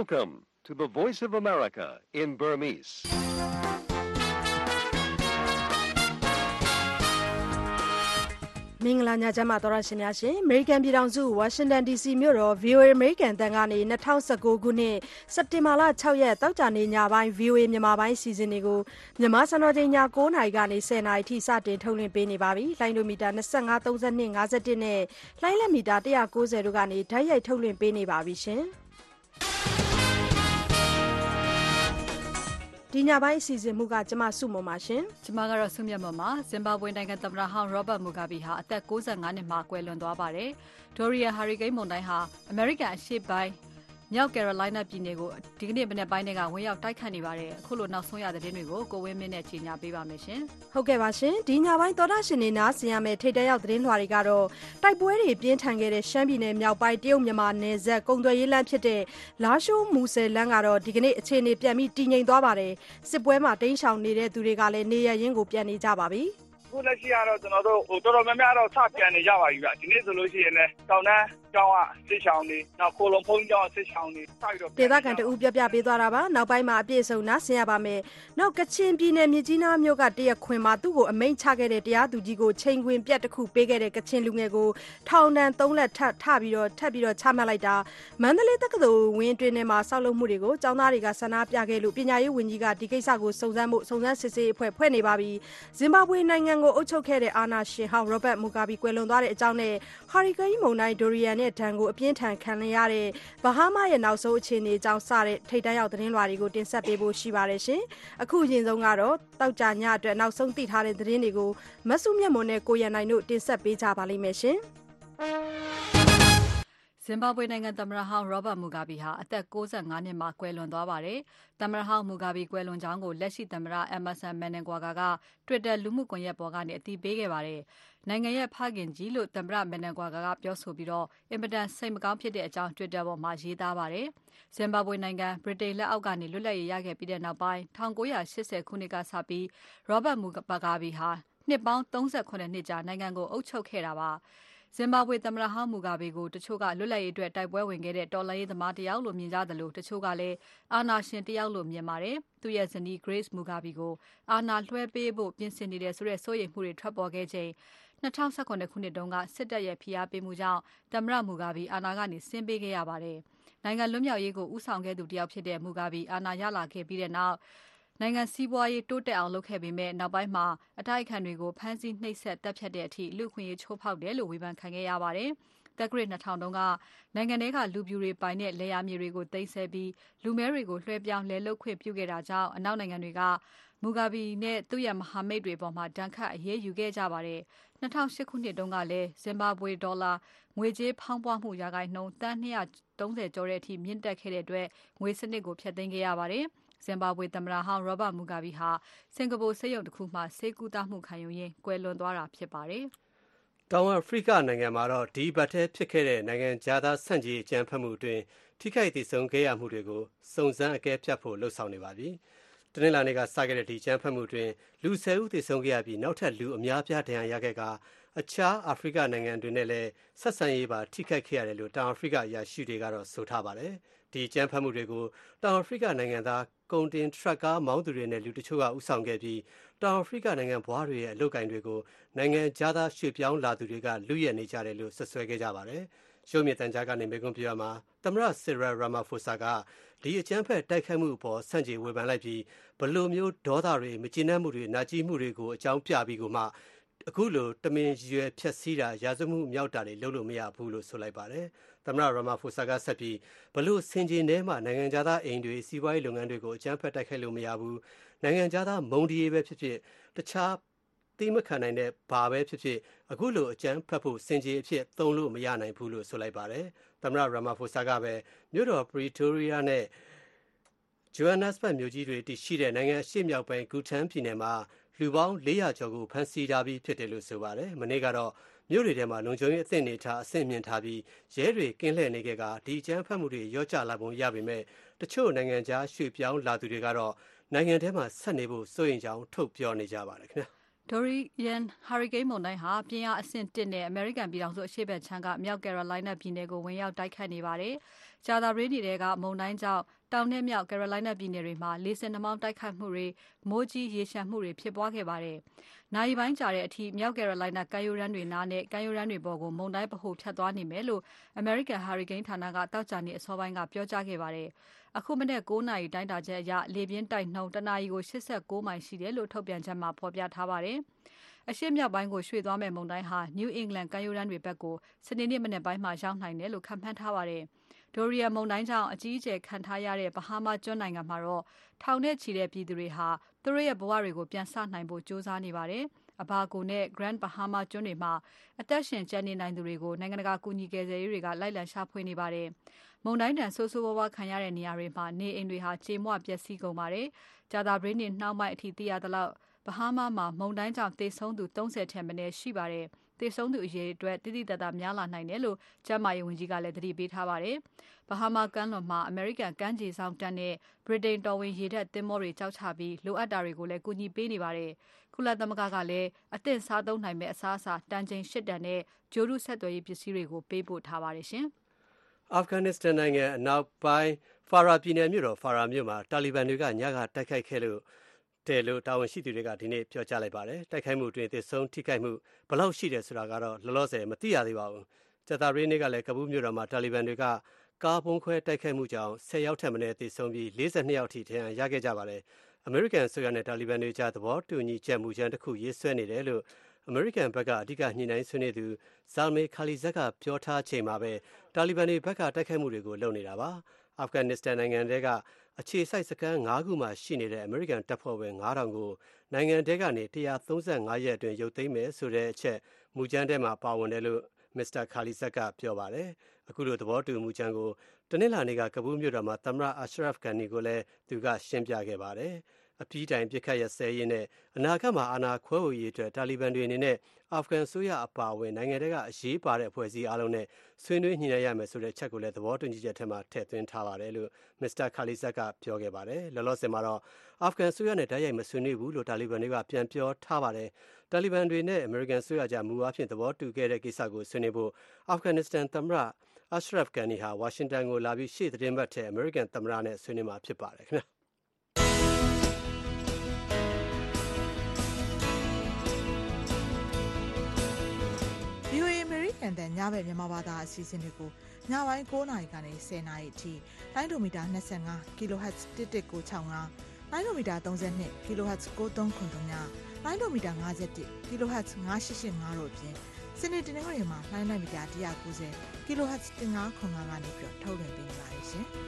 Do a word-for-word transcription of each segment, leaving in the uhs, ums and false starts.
Welcome to the Voice of America in Burmese. ။မင်္ဂလာညချမ်းပါတော်ရရှင်များရှင်။ American ပြည်ထောင်စု Washington ဒီ စီ မြို့တော် ဗွီအိုအေ American တန်ကနေ၂၀၁၉ခုနှစ်စက်တင်ဘာလ၆ရက်တောက်ကြနေ့ညပိုင်း ဗွီအိုအေ မြန်မာပိုင်းစီစဉ်တွေကိုမြန်မာစံတော်ချိန်ည၉နာရီကနေ၁၀နာရီထိစတင်ထုတ်လွှင့်ပေးနေပါပြီ။လိုင်းဒိုမီတာ၂၅ ၃၂ ၅၁နဲ့လိုင်းလက်မီတာ၁၉၀တို့ကနေဓာတ်ရိုက်ထုတ်လွှင့်ပေးနေပါပြီရှင်။ဒီညပိုင်းအစီအစဉ်မှုကကျမစုမုံပါရှင်ကျမကတော့ဆုမြတ်မပါဇင်ဘာဘွေနိုင်ငံသမ္မတဟောင်းရောဘတ်မူဂါဘီဟာအသက်၉၅နှစ်မှာကွယ်လွန်သွားပါတယ်ဒိုရီယာဟာရီကိန်းမုန်တိုင်းဟာအမေရိကန်အရှေ့ပိုင်းမြောက်ကယ်ရိုလိုင်းနာပြည်နယ်ကိုဒီကနေ့မနေ့ပိုင်းကဝင်ရောက်တိုက်ခတ်နေပါတယ်အခုလိုနောက်ဆုံးရတဲ့သတင်းတွေကိုကိုဝင်းမင်းနဲ့ကြီးညာပေးပါမယ်ရှင်ဟုတ်ကဲ့ပါရှင်ဒီညပိုင်းသောတာရှင်တွေနားဆင်ရမယ့်ထိတ်တဲရောက်သတင်းလွှာတွေကတော့တိုက်ပွဲတွေပြင်းထန်ခဲ့တဲ့ရှမ်းပြည်နယ်မြောက်ပိုင်းတရုတ်မြန်မာနယ်စပ်ကုံသွယ်ရေးလမ်းဖြစ်တဲ့လာရှိုးမူဆယ်လမ်းကတော့ဒီကနေ့အခြေအနေပြန်ပြီးတည်ငြိမ်သွားပါတယ်စစ်ပွဲမှာတိမ်းရှောင်နေတဲ့သူတွေကလည်းနေရရင်းကိုပြန်နေကြပါပြီခုလက်ရှိကတော့ကျွန်တော်တို့ဟိုတော်တော်များများတော့စပြန်နေကြပါပြီဗျဒီနေ့ဆိုလို့ရှိရင်လည်းတောင်တန်းကျောင်းကစစ်ဆောင်နေနောက်ခိုလုံဖုံးကျောင်းစစ်ဆောင်နေစပြီးတော့ဒေသခံတူပြပြပေးသွားတာပါနောက်ပိုင်းမှာအပြည့်စုံနားဆင်ရပါမယ်နောက်ကချင်ပြည်နယ်မြစ်ကြီးနားမြို့ကတရက်ခွင်မှာသူ့ကိုအမိန့်ချခဲ့တဲ့တရားသူကြီးကိုချိန်ခွင်ပြတ်တစ်ခုပေးခဲ့တဲ့ကချင်လူငယ်ကိုထောင်ဒဏ်၃လက်ထပ်ထပြီးတော့ထပ်ပြီးတော့ချမှတ်လိုက်တာမန္တလေးတက္ကသိုလ်ဝင်းတွင်ထဲမှာဆောက်လုပ်မှုတွေကိုကျောင်းသားတွေကဆန္ဒပြခဲ့လို့ပညာရေးဝန်ကြီးကဒီကိစ္စကိုစုံစမ်းမှုစုံစမ်းစစ်ဆေးအဖွဲ့ဖွဲ့နေပါပြီဇင်ဘာဘွေနိုင်ငံကိုအုပ်ချုပ်ခဲ့တဲ့အာနာရှင်ဟောင်းရောဘတ်မူဂါဘီကွယ်လွန်သွားတဲ့အကြောင်းနဲ့ဟာရီကိန်းမုန်တိုင်းဒိုရီယန်နဲ့ဒဏ်ကိုအပြင်းထန်ခံရတဲ့ဘဟားမားရဲ့နောက်ဆုံးအခြေအနေအကြောင်းစတဲ့ထိတ်တန့်ရောက်သတင်းလွှာတွေကိုတင်ဆက်ပေးဖို့ရှိပါတယ်ရှင်အခုအရင်ဆုံးကတော့တောက်ကြညအတွက်နောက်ဆုံးသိထားတဲ့သတင်းတွေကိုမဆုမြတ်မွန်နဲ့ကိုရန်နိုင်တို့တင်ဆက်ပေးကြပါလိမ့်မယ်ရှင်ဇင်ဘာဘွေနိုင်ငံသမ္မတဟောင်းရောဘတ်မူဂါဘီဟာအသက်၉၅နှစ်မှာကွယ်လွန်သွားပါတယ်။သမ္မတဟောင်းမူဂါဘီကွယ်လွန်ကြောင်းကိုလက်ရှိသမ္မတအမ်မာဆန်မန်နန်ဂွာက Twitter လူမှုကွန်ရက်ပေါ်ကနေအတည်ပြုခဲ့ပါတယ်။နိုင်ငံရဲ့ဖခင်ကြီးလို့သမ္မတမန်နန်ဂွာကပြောဆိုပြီးတော့အင်မတန်စိတ်မကောင်းဖြစ်တဲ့အကြောင်း Twitter ပေါ်မှာရေးသားပါတယ်။ဇင်ဘာဘွေနိုင်ငံဗြိတိန်လက်အောက်ကနေလွတ်လပ်ရေးရခဲ့ပြီးတဲ့နောက်ပိုင်း၁၉၈၀ခုနှစ်ကစပြီးရောဘတ်မူဂါဘီဟာနှစ်ပေါင်း၃၇နှစ်ကြာနိုင်ငံကိုအုပ်ချုပ်ခဲ့တာပါ။ဇင်ဘာဘွေသမ္မတဟောင်းမူဂါဘီကိုတချို့ကလွတ်လပ်ရေးအတွက်တိုက်ပွဲဝင်ခဲ့တဲ့တော်လှန်ရေးသမားတယောက်လို့မြင်ကြတယ်လို့တချို့ကလည်းအာဏာရှင်တယောက်လို့မြင်ပါတယ်။သူ့ရဲ့ဇနီး Grace Mugabe ကိုအာဏာလွှဲပေးဖို့ပြင်ဆင်နေတဲ့ဆိုတဲ့စိုးရိမ်မှုတွေထွက်ပေါ်ခဲ့ချိန်၂၀၁၇ခုနှစ်တုန်းကစစ်တပ်ရဲ့ဖိအားပေးမှုကြောင့်သမ္မတမူဂါဘီအာဏာကနေဆင်းပေးခဲ့ရပါတယ်။နိုင်ငံလွတ်မြောက်ရေးကိုဦးဆောင်ခဲ့သူတယောက်ဖြစ်တဲ့မူဂါဘီအာဏာရလာခဲ့ပြီးတဲ့နောက်နိုင်ငံစီးပွားရေးတိုးတက်အောင်လုပ်ခဲ့ပေမဲ့နောက်ပိုင်းမှာအတိုက်အခံတွေကိုဖမ်းဆီးနှိပ်စက်တပ်ဖြတ်တဲ့အထိလူခွင့်ရေးချိုးဖောက်တယ်လို့ဝေဖန်ခံခဲ့ရပါတယ်။တက္ကရာ၂၀၀၀တုန်းကနိုင်ငံထဲကလူပြူတွေပိုင်တဲ့လေယာမြေတွေကိုသိမ်းဆည်းပြီးလူမဲတွေကိုလွှဲပြောင်းလဲလုပ်ခွင့်ပြုခဲ့တာကြောင့်အနောက်နိုင်ငံတွေကမူဂါဘီနဲ့သူ့ရဲ့မဟာမိတ်တွေပေါ်မှာဒဏ်ခတ်အရေးယူခဲ့ကြပါတယ်။၂၀၀၈ခုနှစ်တုန်းကလည်းဇင်ဘာဘွေဒေါ်လာငွေကြေးဖောင်းပွားမှုရာခိုင်နှုန်းတန်၂၃၀ကျော်တဲ့အထိမြင့်တက်ခဲ့တဲ့အတွက်ငွေစနစ်ကိုဖျက်သိမ်းခဲ့ရပါတယ်။ဇင်ဘာဘွေသမ္မတဟောင်းရောဘတ်မူဂါဘီဟာစင်ကာပူဆေးရုံတစ်ခုမှာဆေးကုသမှုခံယူရင်းကွယ်လွန်သွားတာဖြစ်ပါတယ်။တောင်အာဖရိကနိုင်ငံမှာတော့ဒီဘတ်ထဲဖြစ်ခဲ့တဲ့နိုင်ငံခြားသားဆန့်ကျင်အကြမ်းဖက်မှုအတွင်းထိခိုက်ဒေဆုံးခဲ့ရမှုတွေကိုစုံစမ်းအကဲဖြတ်ဖို့လှုံ့ဆော်နေပါပြီ။တနင်္လာနေ့ကစခဲ့တဲ့ဒီအကြမ်းဖက်မှုအတွင်းလူ၁၀ဦးဒေဆုံးခဲ့ရပြီးနောက်ထပ်လူအများပြားဒဏ်ရာရခဲ့ကအခြားအာဖရိကနိုင်ငံတွေနဲ့လည်းဆက်ဆံရေးပါထိခိုက်ခဲ့ရတယ်လို့တောင်အာဖရိကအရာရှိတွေကတော့ဆိုထားပါတယ်။ဒီအကြမ်းဖက်မှုတွေကိုတောင်အာဖရိကနိုင်ငံသားကုန်တင်ထရက်ကားမောင်းသူတွေနဲ့လူတချို့ကဥဆောင်ခဲ့ပြီးတောင်အာဖရိကနိုင်ငံဘွားတွေရဲ့အလုပ်ကိုင်တွေကိုနိုင်ငံခြားသားရွှေ့ပြောင်းလာသူတွေကလူရဲနေကြတယ်လို့ဆွဆွဲခဲ့ကြပါတယ်။ရုပ်မြင်သံကြားကနေမေကွန်ပြရမှာသမ္မတဆီရယ်ရာမာဖိုဆာကဒီအကြမ်းဖက်တိုက်ခိုက်မှုအပေါ်ဆန့်ကျင်ဝေဖန်လိုက်ပြီးဘလို့မျိုးဒေါသတွေမကျေနပ်မှုတွေနာကျည်းမှုတွေကိုအကြောင်းပြပြီးကိုမှအခုလိုတမင်ရွယ်ဖြက်စီးတာရာဇဝမှုမြောက်တာတွေလုပ်လို့မရဘူးလို့ဆိုလိုက်ပါတယ်။သမ္မတရာမာဖိုဆာကဆက်ပြီးဘလို့စင်ဂျင်ထဲမှာနိုင်ငံခြားသားအိမ်တွေစီးပွားရေးလုပ်ငန်းတွေကိုအကြမ်းဖက်တိုက်ခိုက်လို့မရဘူး။နိုင်ငံခြားသားမုံဒီရေးပဲဖြစ်ဖြစ်တခြားတိမခံနိုင်တဲ့ဘာပဲဖြစ်ဖြစ်အခုလိုအကြမ်းဖက်ဖို့စင်ဂျင်အဖြစ်သုံးလို့မရနိုင်ဘူးလို့ဆိုလိုက်ပါတယ်။သမ္မတရာမာဖိုဆာကပဲမြို့တော်ပရီတိုးရီးယားနဲ့ဂျိုဟန်နက်စဘတ်မြို့ကြီးတွေတည်ရှိတဲ့နိုင်ငံအရှေ့မြောက်ပိုင်းဂူတန်းပြည်နယ်မှာလူပေါင်း၄ရာကျော်ကိုဖမ်းဆီးထားပြီးဖြစ်တယ်လို့ဆိုပါတယ်။မနေ့ကတော့မြို့တွေထဲမှာလုံခြုံရေးအသင့်နေထားအဆင့်မြင့်ထားပြီးရဲတွေကင်းလှည့်နေခဲ့ကဒီအကြမ်းဖက်မှုတွေရောကြလာပုံရပေမဲ့တချို့နိုင်ငံခြားရွှေ့ပြောင်းလာသူတွေကတော့နိုင်ငံထဲမှာဆက်နေဖို့စိုးရိမ်ကြောင်းထုတ်ပြောနေကြပါတယ်ခင်ဗျာ။ဒိုရီယန်ဟာရီကိန်းမုန်တိုင်းဟာပြင်းအားအဆင့်တစ်နဲ့အမေရိကန်ပြည်ထောင်စုအရှေ့ဘက်ခြမ်းကမြောက်ကယ်ရိုလိုင်းနာပြည်နယ်ကိုဝင်ရောက်တိုက်ခတ်နေပါတယ်။ကြာသပတေးနေ့ကမုန်တိုင်းကြောင့်တောင်နဲ့မြောက်ကယ်ရိုလိုင်းနာပြည်နယ်တွေမှာလေဆင်နှာမောင်းတိုက်ခတ်မှုတွေမိုးကြီးရေလျှံမှုတွေဖြစ်ပွားခဲ့ပါတယ်။နာရီပိုင်းကြာတဲ့အထိမြောက်ကယ်ရိုလိုင်းနာကမ်းရိုးတန်းတွေနားနဲ့ကမ်းရိုးတန်းတွေပေါ်ကိုမုန်တိုင်းဗဟိုဖြတ်သွားနေမယ်လို့ American Hurricane ဌာနကတောက်ကြနေအစောပိုင်းကပြောကြားခဲ့ပါတယ်။အခုမနေ့၉နာရီတိုင်းတာချက်အရလေပြင်းတိုက်နှုန်းတနာရီကို၈၉မိုင်ရှိတယ်လို့ထုတ်ပြန်ချက်မှာဖော်ပြထားပါတယ်။အရှေ့မြောက်ပိုင်းကိုရွှေ့သွားမယ့်မုန်တိုင်းဟာ New England ကမ်းရိုးတန်းတွေဘက်ကိုစနေနေ့မနက်ပိုင်းမှာရောက်နိုင်တယ်လို့ခန့်မှန်းထားပါတယ်။ Dorian မုန်တိုင်းကြောင့်အကြီးအကျယ်ခံထားရတဲ့ Bahama ကျွန်းနိုင်ငံမှာတော့ထောင်နဲ့ချီတဲ့ပြည်သူတွေဟာသူတို့ရဲ့ဘဝတွေကိုပြန်စနိုင်ဖို့ကြိုးစားနေပါတယ်။ Abaco နဲ့ Grand Bahama ကျွန်းတွေမှာအသက်ရှင်ကျန်နေနိုင်သူတွေကိုနိုင်ငံတကာကူညီကယ်ဆယ်ရေးတွေကလိုက်လံရှာဖွေနေပါတယ်။မုန်တိုင်းဒဏ်ဆိုးဆိုးဝါးဝါးခံရတဲ့နေရာတွေမှာနေအိမ်တွေဟာကြေမွပျက်စီးကုန်ပါတယ်။ကြာသပတေးနေ့နှောင်းပိုင်းအထိသိရသလောက်Bahama မှာမုန်တိုင်းကြောင့်သေဆုံးသူ၃၀ထက်မနည်းရှိပါတယ်။သေဆုံးသူအရေအတွက်တိတိတတ်တာများလာနိုင်တယ်လို့ကျန်းမာရေးဝန်ကြီးကလည်းသတိပေးထားပါတယ်။ Bahama ကမ်းလွန်မှာ American ကမ်းခြေစောင့်တပ်နဲ့ Britain တော်ဝင်ရေတပ်သင်္ဘောတွေကြောက်ချပြီးလိုအပ်တာတွေကိုလည်းကူညီပေးနေပါတယ်။ကုလသမဂ္ဂကလည်းအသင့်စားသုံးနိုင်မယ့်အစားအစာတန်ချိန်၈တန်နဲ့ဂျိုရုဆက်သွယ်ရေးပစ္စည်းတွေကိုပေးပို့ထားပါတယ်ရှင်။ Afghanistan နိုင်ငံအနောက်ပိုင်း Farah ပြည်နယ်မြို့တော် Farah မြို့မှာတာလီဘန်တွေကညကတိုက်ခိုက်ခဲ့လို့တယ်လို့တာဝန်ရှိသူတွေကဒီနေ့ပြောကြားလိုက်ပါတယ်။တိုက်ခိုက်မှုအတွင်းသေဆုံးထိခိုက်မှုဘယ်လောက်ရှိတယ်ဆိုတာကတော့လောလောဆယ်မသိရသေးပါဘူး။ကြာသပတေးနေ့ကလည်းကဘူးမြို့တော်မှာတာလီဘန်တွေကကားပုံခွဲတိုက်ခိုက်မှုကြောင့်၁၀ယောက်ထက်မနည်းသေဆုံးပြီး၄၂ယောက်ထိဒဏ်ရာရခဲ့ကြပါတယ်။ အမေရိကန်အစိုးရနဲ့တာလီဘန်တွေကြားသဘောတူညီချက်မူကြမ်းတစ်ခုရေးဆွဲနေတယ်လို့အမေရိကန်ဘက်ကအဓိကညှိနှိုင်းဆွေးနွေးသူ Zalmay Khalilzad ကပြောထားချိန်မှာပဲတာလီဘန်တွေဘက်ကတိုက်ခိုက်မှုတွေကိုလုပ်နေတာပါ။ Afghanistan နိုင်ငံထဲကအခြေစိုက်စခန်း၅ခုမှာရှိနေတဲ့အမေရိကန်တပ်ဖွဲ့ဝင်၅ထောင်ကိုနိုင်ငံထဲကနေ၁၃၅ရက်အတွင်းရုပ်သိမ်းမယ်ဆိုတဲ့အချက်မူကြမ်းထဲမှာပါဝင်တယ်လို့မစ္စတာ Khalilzad ကပြောပါတယ်။အခုလိုသဘောတူမူကြမ်းကိုတနင်္လာနေ့ကကဘူးမြို့တော်မှာသမ္မတ Ashraf Ghani ကိုလည်းသူကရှင်းပြခဲ့ပါတယ်။အပြီးတိုင်ပြစ်ခတ်ရစဲရေးနဲ့အနာဂတ်မှာအာဏာခွဲဝေရေးအတွက်တာလီဘန်တွေအနေနဲ့အာဖဂန်ဆိုရအပါအဝင်နိုင်ငံတွေကအရေးပါတဲ့အဖွဲ့အစည်းအားလုံးနဲ့ဆွေးနွေးညှိနှိုင်းရမယ်ဆိုတဲ့အချက်ကိုလည်းသဘောတူညီချက်ထဲမှာထည့်သွင်းထားပါတယ်လို့မစ္စတာ Khalilzad ကပြောခဲ့ပါတယ်။လောလောဆယ်မှာတော့အာဖဂန်ဆိုရနဲ့တိုက်ရိုက်မဆွေးနွေးဘူးလို့တာလီဘန်တွေကပြန်ပြောထားပါတယ်။တာလီဘန်တွေနဲ့အမေရိကန်ဆိုရကြားမူအားဖြင့်သဘောတူခဲ့တဲ့ကိစ္စကိုဆွေးနွေးဖို့အာဖဂန်နစ္စတန်သမ္မတAshraf Ghani ဟာဝါရှင်တန်ကိုလာပြီးရှေ့သတင်းပတ်ထဲအမေရိကန်သမ္မတနဲ့ဆွေးနွေးမှာဖြစ်ပါတယ်ခင်ဗျာ။ဗွီအိုအေ American တန်ညဘက်မြန်မာဘာသာအစီအစဉ်တွေကိုညပိုင်း၉နာရီကနေ၁၀နာရီအထိလိုင်းဒိုမီတာ၂၅ kHz တစ်တစ်ကို၆၅လိုင်းဒိုမီတာ၃၂ kHz ကို၃ခု၃ညလိုင်းဒိုမီတာ၅၁ kHz ၅၈၈၅တို့အပြင်စနေတနင်္ဂနွေမှာလိုင်းဒိုမီတာ၁၉၀ kHz ၁၅ခု၅ကနေပြီးထုတ်လွှင့်ပေးနေပါတယ်ရှင်။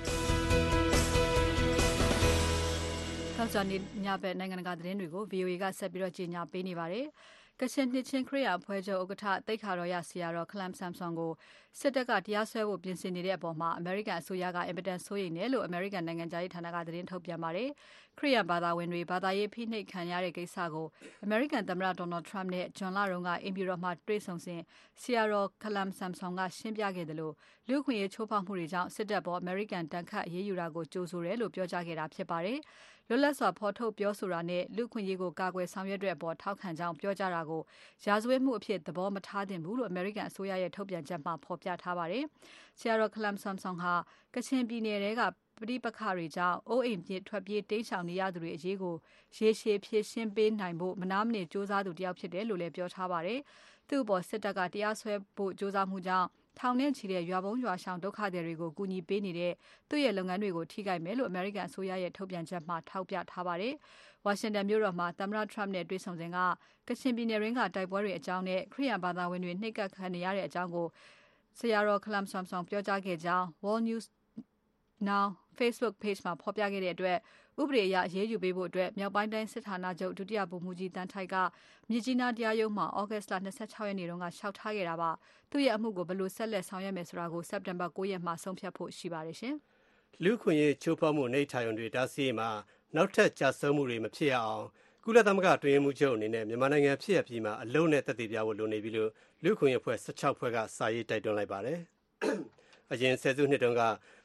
ထောက်ကြနေညဘက်နိုင်ငံတကာသတင်းတွေကို ဗွီအိုအေကဆက်ပြီးတော့ကြီးညာပေးနေပါတယ်။ကချင်နှစ်ချင်းခရစ်ယာန်အဖွဲ့ချုပ်ဥက္ကဋ္ဌတိတ်ခါတော်ရဆရာတော်ခလမ်ဆမ်ဆွန်ကိုစစ်တပ်ကတရားစွဲဖို့ပြင်ဆင်နေတဲ့အပေါ်မှာအမေရိကန်အစိုးရကအင်ပတန်စိုးရိမ်တယ်လို့အမေရိကန်နိုင်ငံသားရေးဌာနကသတင်းထုတ်ပြန်ပါတယ်။ခရစ်ယာန်ဘာသာဝင်တွေဘာသာရေးဖိနှိပ်ခံရတဲ့ကိစ္စကိုအမေရိကန်သမ္မတဒေါ်နယ်ထရမ့်နဲ့ဂျွန်လရုံးကအင်ပီရော်မှာတွေ့ဆုံစဉ်ဆရာတော်ခလမ်ဆမ်ဆွန်ကရှင်းပြခဲ့တယ်လို့လူ့ခွင့်ရေးချိုးဖောက်မှုတွေကြောင့်စစ်တပ်ပေါ်အမေရိကန်တန်ခတ်အရေးယူတာကိုကြိုးဆိုတယ်လို့ပြောကြားခဲ့တာဖြစ်ပါတယ်။လွတ်လပ်စွာဖော်ထုတ်ပြောဆိုတာနဲ့လူ့ခွင့်ရေးကိုကာကွယ်ဆောင်ရွက်တဲ့အပေါ်ထောက်ခံကြောင်းပြောကြားတာကိုရာဇဝတ်မှုအဖြစ်သဘောမထားသင့်ဘူးလို့အမေရိကန်အစိုးရရဲ့ထုတ်ပြန်ချက်မှာဖော်ပြထားပါတယ်။ဆရာတော်ခလမ်ဆမ်ဆွန်ဟာကချင်ပြည်နယ်ထဲကပဋိပက္ခတွေကြောင့်အိုးအိမ်ပြေးထွက်ပြေးတိမ်းရှောင်နေရသူတွေအရေးကိုရေရှည်ဖြေရှင်းပေးနိုင်ဖို့မနာမနေစ조사သူတယောက်ဖြစ်တယ်လို့လည်းပြောထားပါတယ်။သူ့အပေါ်စစ်တပ်ကတရားစွဲဖို့စ조사မှုကြောင့်ထောင်နဲ့ချီတဲ့ရွာဘုံရွာရှောင်ဒုက္ခသည်တွေကိုကူညီပေးနေတဲ့သူ့ရဲ့လုပ်ငန်းတွေကိုထိခိုက်မယ်လို့အမေရိကန်အစိုးရရဲ့ထုတ်ပြန်ချက်မှာထောက်ပြထားပါတယ်။ဝါရှင်တန်မြို့တော်မှာသမ္မတ Trump နဲ့တွေ့ဆုံစဉ်ကကချင်ပြည်နယ်ရင်းကတိုက်ပွဲတွေအကြောင်းနဲ့ခရစ်ယာန်ဘာသာဝင်တွေနှိပ်ကွပ်ခံနေရတဲ့အကြောင်းကိုဆရာတော်ခလမ်ဆမ်ဆွန်ပြောကြားခဲ့ကြောင်း World News Now Facebook page မှာဖော်ပြခဲ့တဲ့အတွက်ဥပဒေအရအရေးယူပေးဖို့အတွက်မြောက်ပိုင်းတိုင်းစစ်ဌာနချုပ်ဒုတိယဗိုလ်မှူးကြီးတန်းထိုက်ကမြစ်ကြီးနားတရားရုံးမှာဩဂတ်စ်လ၂၆ရက်နေ့တုန်းကလျှောက်ထားခဲ့တာပါသူ့ရဲ့အမှုကိုဘယ်လိုဆက်လက်ဆောင်ရွက်မယ်ဆိုတာကိုစက်တင်ဘာ၉ရက်မှာဆုံးဖြတ်ဖို့ရှိပါတယ်ရှင်လူခွင့်ရေးချိုးဖောက်မှုနှိပ်ထာရုံတွေတားဆီးမှာနောက်ထပ်ကြာဆုံးမှုတွေမဖြစ်ရအောင်ကုလသမဂ္ဂအတွင်းမှုချုပ်အနေနဲ့မြန်မာနိုင်ငံဖြစ်ရပြီးမှအလုံးနဲ့သက်သေပြဖို့လိုနေပြီလို့လူခွင့်ရေးအဖွဲ့၁၆ဖွဲ့ကစာရေးတိုက်တွန်းလိုက်ပါတယ်အရင်ဆယ်စုနှစ်တုန်းကတ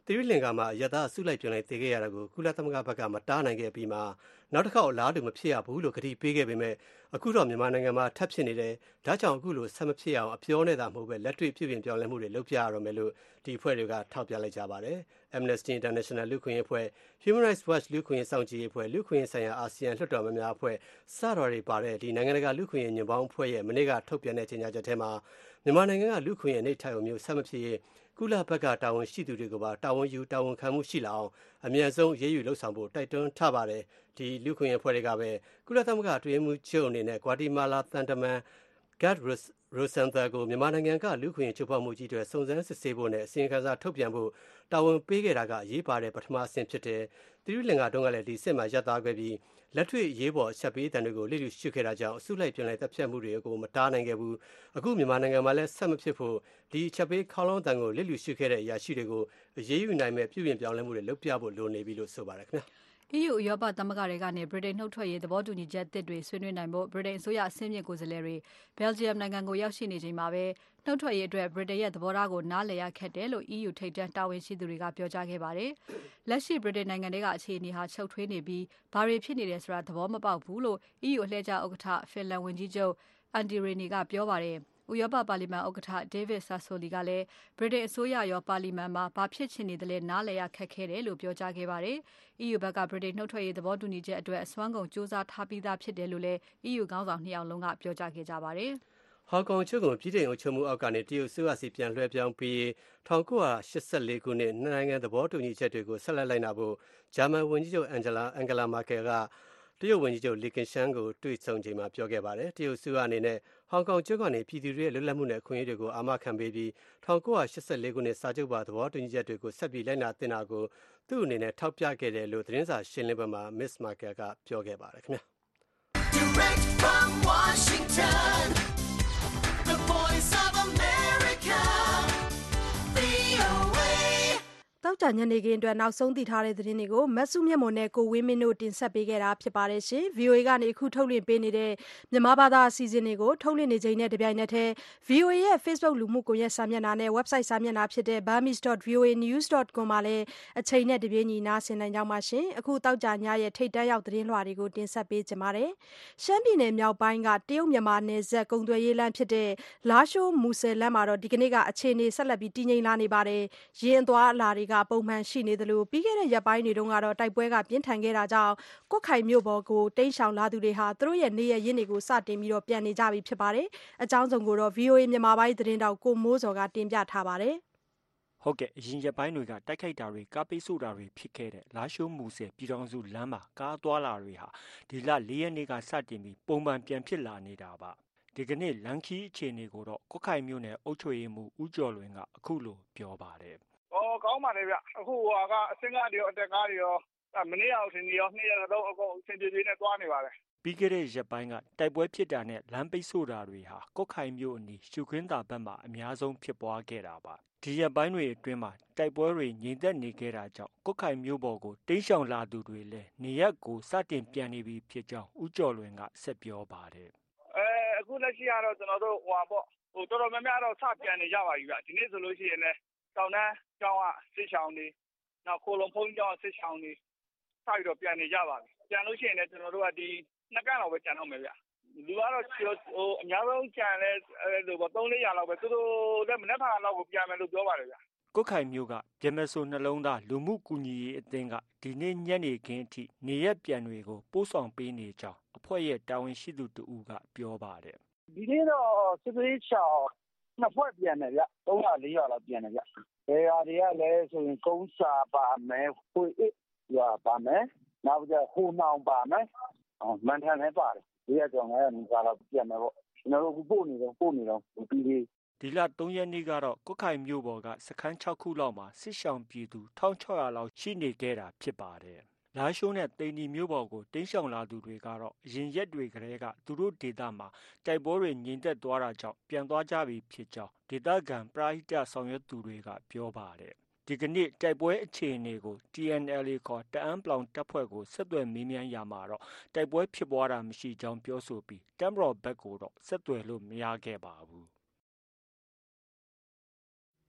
သီရိလင်္ကာမှာအရပ်သားအစုလိုက်ပြုံလိုက်သေခဲ့ရတာကိုကုလသမဂ္ဂဘက်ကမတားနိုင်ခဲ့ပြီးမှနောက်တစ်ခေါက်အလားတူမဖြစ်ရဘူးလို့ကတိပေးခဲ့ပေမဲ့အခုတော့မြန်မာနိုင်ငံမှာထပ်ဖြစ်နေတယ်။ဒါကြောင့်အခုလိုဆက်မဖြစ်အောင်အပြောနဲ့သာမဟုတ်ပဲလက်တွေ့ပြုပြင်ပြောင်းလဲမှုတွေလုပ်ပြရတော့မယ်လို့ဒီအဖွဲ့တွေကထောက်ပြလိုက်ကြပါတယ်။ Amnesty International လူ့အခွင့်အရေးအဖွဲ့ Human Rights Watch လူ့အခွင့်အရေးစောင့်ကြည့်ရေးအဖွဲ့လူ့အခွင့်အရေးဆိုင်ရာအာဆီယံလွှတ်တော်များများအဖွဲ့စတော်တွေပါတဲ့ဒီနိုင်ငံတကာလူ့အခွင့်အရေးညွန့်ပေါင်းအဖွဲ့ရဲ့မနေ့ကထုတ်ပြန်တဲ့ကြေညာချက်ထဲမှာမြန်မာနိုင်ငံကလူ့အခွင့်အရေးအနေထိုင်မျိုးဆက်မဖြစ်ရေးကုလဘက်ကတာဝန်ရှိသူတွေကိုပါတာဝန်ယူတာဝန်ခံမှုရှိလာအောင်အမြန်ဆုံးရေးယူလှုပ်ဆောင်ဖို့တိုက်တွန်းထားပါတယ်။ဒီလူ့ခွင့်ရေးအဖွဲ့တွေကပဲကုလသမဂ္ဂအတွင်းမှုချုပ်အနေနဲ့ဂွာတီမာလာသံတမန် Gad Rosenthal ကိုမြန်မာနိုင်ငံကလူ့ခွင့်ရေးချိုးဖောက်မှုကြီးတွေစုံစမ်းစစ်ဆေးဖို့နဲ့အစီရင်ခံစာထုတ်ပြန်ဖို့တာဝန်ပေးခဲ့တာကအရေးပါတဲ့ပထမအဆင့်ဖြစ်တယ်။သီရိလင်္ကာတုန်းကလည်းဒီစစ်မှရပ်သားခဲ့ပြီးလက်တွေ့ရေးပေါ်အချက်ပေးတံတွေကိုလိလူရှုခဲ့တာကြောင့်အစုလိုက်ပြန်လိုက်တပ်ဖြတ်မှုတွေကိုမတားနိုင်ခဲ့ဘူး။အခုမြန်မာနိုင်ငံမှာလည်းဆက်မဖြစ်ဖို့ဒီအချက်ပေးခေါင်းလုံးတံကိုလိလူရှုခဲ့တဲ့အရာရှိတွေကိုအရေးယူနိုင်မဲ့ပြုပြင်ပြောင်းလဲမှုတွေလုပ်ပြဖို့လိုနေပြီလို့ဆိုပါတယ်ခင်ဗျာ။ E U ဥရောပသမဂ္ဂတွေကနေဗြိတိန်နှုတ်ထွက်ရေးသဘောတူညီချက်သစ်တွေဆွေးနွေးနိုင်ဖို့ဗြိတိန်အစိုးရအဆင့်မြင့်ကိုယ်စားလှယ်တွေ Belgium နိုင်ငံကိုရောက်ရှိနေချိန်မှာပဲနှုတ်ထွက်ရေးအတွက်ဗြိတိန်ရဲ့သဘောထားကိုနားလည်ရခက်တယ်လို့ E U ထိပ်တန်းတာဝန်ရှိသူတွေကပြောကြားခဲ့ပါတယ်။လက်ရှိဗြိတိန်နိုင်ငံတွေကအခြေအနေဟာချုပ်ထွေးနေပြီးဘာတွေဖြစ်နေတယ်ဆိုတာသဘောမပေါက်ဘူးလို့ E U အလှည့်ကျဥက္ကဋ္ဌဖင်လန်ဝန်ကြီးချုပ် Antti Rinne ကပြောပါတယ်။ဥရောပပါလီမန်ဥက္ကဋ္ဌ David Sassoli ကလည်းဗြိတိန်အစိုးရရောပါလီမန်မှာဘာဖြစ်ချင်နေသလဲနားလည်ရခက်ခဲတယ်လို့ပြောကြားခဲ့ပါတယ်။ E U ဘက်ကဗြိတိန်နှုတ်ထွက်ရေးသဘောတူညီချက်အတွက်အစွမ်းကုန်စူးစမ်းထားပြီးသားဖြစ်တယ်လို့လည်း E U ခေါင်းဆောင်နှစ်ယောက်လုံးကပြောကြားခဲ့ကြပါတယ်။ဟောင်ကောင်ချုပ်ကိုပြည်ထောင်အုပ်ချုပ်မှုအောက်ကနေတရုတ်အစိုးရစီပြန်လွှဲပြောင်းပြီး၁၉၈၄ခုနှစ်နိုင်ငံသဘောတူညီချက်တွေကိုဆက်လက်လိုက်နာဖို့ဂျာမန်ဝန်ကြီးချုပ် Angela Angela Merkel ကတရုတ်ဝန်ကြီးချုပ်လီကင်ရှန်းကိုတွေ့ဆုံချိန်မှာပြောခဲ့ပါတယ်။တရုတ်အစိုးရအနေနဲ့ဟောင်ကောင်ကျွန်းကနေပြည်သူတွေရဲ့လွတ်လပ်မှုနဲ့အခွင့်အရေးတွေကိုအာမခံပေးပြီး၁၉၈၄ခုနှစ်စာချုပ်ပါသဘောတူညီချက်တွေကိုဆက်ပြီးလိုက်နာသင့်တာကိုသူ့အနေနဲ့ထောက်ပြခဲ့တယ်လို့သတင်းစာရှင်းလင်းပွဲမှာ Miss Merkel ကပြောခဲ့ပါတယ်ခင်ဗျာ။ Direct from Washington, the voice of America, V O A တောက်ကြညနေခင်းအတွက်နောက်ဆုံးသိထားတဲ့သတင်းတွေကိုမတ်စုမြတ်မွန်နဲ့ကိုဝင်းမင်းတို့တင်ဆက်ပေးခဲ့တာဖြစ်ပါတယ်ရှင်။ V O A ကနေအခုထုတ်လွှင့်ပေးနေတဲ့မြန်မာဘာသာအစီအစဉ်တွေကိုထုတ်လွှင့်နေချိန်နဲ့တပြိုင်နက်တည်း V O A ရဲ့ Facebook လူမှုကွန်ရက်စာမျက်နှာနဲ့ website စာမျက်နှာဖြစ်တဲ့ burmese dot v o a news dot com မှာလည်းအချိန်နဲ့တပြေးညီနားဆင်နိုင်ကြပါရှင်။အခုတောက်ကြညရဲ့ထိတ်တန့်ရောက်သတင်းလွှာတွေကိုတင်ဆက်ပေးကြပါမယ်။ရှမ်းပြည်နယ်မြောက်ပိုင်းကတရုတ်မြန်မာနယ်စပ်ကုန်သွယ်ရေးလမ်းဖြစ်တဲ့လားရှိုးမူဆယ်လမ်းမှာတော့ဒီကနေ့ကအခြေအနေဆက်လက်ပြီးတည်ငြိမ်လာနေပါတယ်။ရင်အသွားအလာတွေကပုံမှန်ရှိနေသလိုပြီးခဲ့တဲ့ရက်ပိုင်းတွေတုန်းကတော့တိုက်ပွဲကပြင်းထန်ခဲ့တာကြောင့်ကွတ်ခိုင်မြို့ပေါ်ကိုတိမ်းရှောင်လာသူတွေဟာသူတို့ရဲ့နေရရင်းတွေကိုစတင်ပြီးတော့ပြန်နေကြပြီဖြစ်ပါတယ်။အကြောင်းစုံကိုတော့ V O A မြန်မာပိုင်းသတင်းတောက်ကိုမိုးစော်ကတင်ပြထားပါတယ်။ဟုတ်ကဲ့အရင်ရက်ပိုင်းတွေကတိုက်ခိုက်တာတွေကားပိတ်ဆို့တာတွေဖြစ်ခဲ့တဲ့လားရှိုးမူဆယ်ပြည်ထောင်စုလမ်းမှာကားသွားလာတွေဟာဒီလ၄ရက်နေ့ကစတင်ပြီးပုံမှန်ပြန်ဖြစ်လာနေတာပါ။ဒီကနေ့လမ်းခီးအခြေအနေကိုတော့ကွတ်ခိုင်မြို့နယ်အုပ်ချုပ်ရေးမှူးဦးကျော်လွင်ကအခုလိုပြောပါတယ်။အော်ကောင်းပါလေဗျအခုဟိုကအစင်းကားတွေရောအတက်ကားတွေရောမနေ့ရောက်တင်ရောနှစ်ရက်တော့အကုန်အဆင်ပြေပြေနဲ့သွားနေပါတယ်ပြီးခဲ့တဲ့ရက်ပိုင်းကတိုက်ပွဲဖြစ်တာနဲ့လမ်းပိတ်ဆို့တာတွေဟာကွတ်ခိုင်မြို့အနီးရှုခင်းသာဘက်မှာအများဆုံးဖြစ်ပွားခဲ့တာပါဒီရက်ပိုင်းတွေအတွင်းမှာတိုက်ပွဲတွေငြိမ်သက်နေခဲ့တာကြောင့်ကွတ်ခိုင်မြို့ပေါ်ကိုတိမ်းရှောင်လာသူတွေလည်းနေရက်ကိုစတင်ပြန်နေပြီဖြစ်ကြောင်းဦးကျော်လွင်ကဆက်ပြောပါတယ်အဲအခုလက်ရှိကတော့ကျွန်တော်တို့ဟိုပါပေါ့ဟိုတော်တော်များများတော့စပြန်နေကြပါပြီဗျဒီနေ့ဆိုလို့ရှိရင်လည်းတောင်တန်းကျောင်းကစစ်ဆောင်တွေနောက်ခိုလုံဖုံးကျောင်းစစ်ဆောင်တွေစပြီးတော့ပြန်နေကြပါပြီပြန်လို့ရှိရင်လည်းကျွန်တော်တို့ကဒီနှစ်ကန်းလောက်ပဲကျန်တော့မယ်ဗျလူကတော့ဟိုအများဆုံးကျန်လဲအဲလိုပေါ့သုံးလေးရာလောက်ပဲသူတို့လည်းမနေ့ကလောက်ကိုပြန်မယ်လို့ပြောပါတယ်ဗျကွတ်ခိုင်မြို့ကပြမဆိုနှလုံးသားလူမှုကူညီရေးအသင်းကဒီနေ့ညနေခင်းအထိနေရက်ပြန်တွေကိုပို့ဆောင်ပေးနေကြောင်းအဖွဲ့ရဲ့တာဝန်ရှိသူတူကပြောပါတယ်ဒီနေ့တော့စစ်ပေးချောင်းနှစ်ဖွဲ့ပြန်တယ်ဗျသုံးရာလေးရာလောက်ပြန်တယ်ဗျဘယ်ဟာတွေကလဲဆိုရင်ကုန်းစာပါမယ်ဖွေအစ်ရွာပါမယ်နောက်ကြဟိုနှောင်ပါမယ်မန်ထန်လည်းပါတယ်ဒီကကြောင့်လည်းဒီကတော့ပြန်မယ်ပေါ့ကျွန်တော်တို့ပို့နေတော့ပို့နေတော့ပြီးပြီးဒီလ၃ရက်နေ့ကတော့ကွတ်ခိုင်မြို့ပေါ်ကစခန်း၆ခုလောက်မှာစစ်ရှောင်ပြည်သူ၁၆၀၀လောက်ရှိနေခဲ့တာဖြစ်ပါတယ်လားရှိုးနဲ့တိန်နီမြို့ပေါ်ကိုတိမ်းရှောင်လာသူတွေကတော့အရင်ရက်တွေကတည်းကသူတို့ဒေသမှာတိုက်ပွဲတွေငြိမ်သက်သွားတာကြောင့်ပြန်သွားကြပြီဖြစ်ကြောင်းဒေသခံပရဟိတဆောင်ရွက်သူတွေကပြောပါတယ်ဒီကနေ့တိုက်ပွဲအခြေအနေကို T N L A ခေါ်တအန်းပလောင်တပ်ဖွဲ့ကိုဆက်သွယ်မေးမြန်းရမှာတော့တိုက်ပွဲဖြစ်ပွားတာမရှိကြောင်းပြောဆိုပြီးတပ်မတော်ဘက်ကိုတော့ဆက်သွယ်လို့မရခဲ့ပါဘူး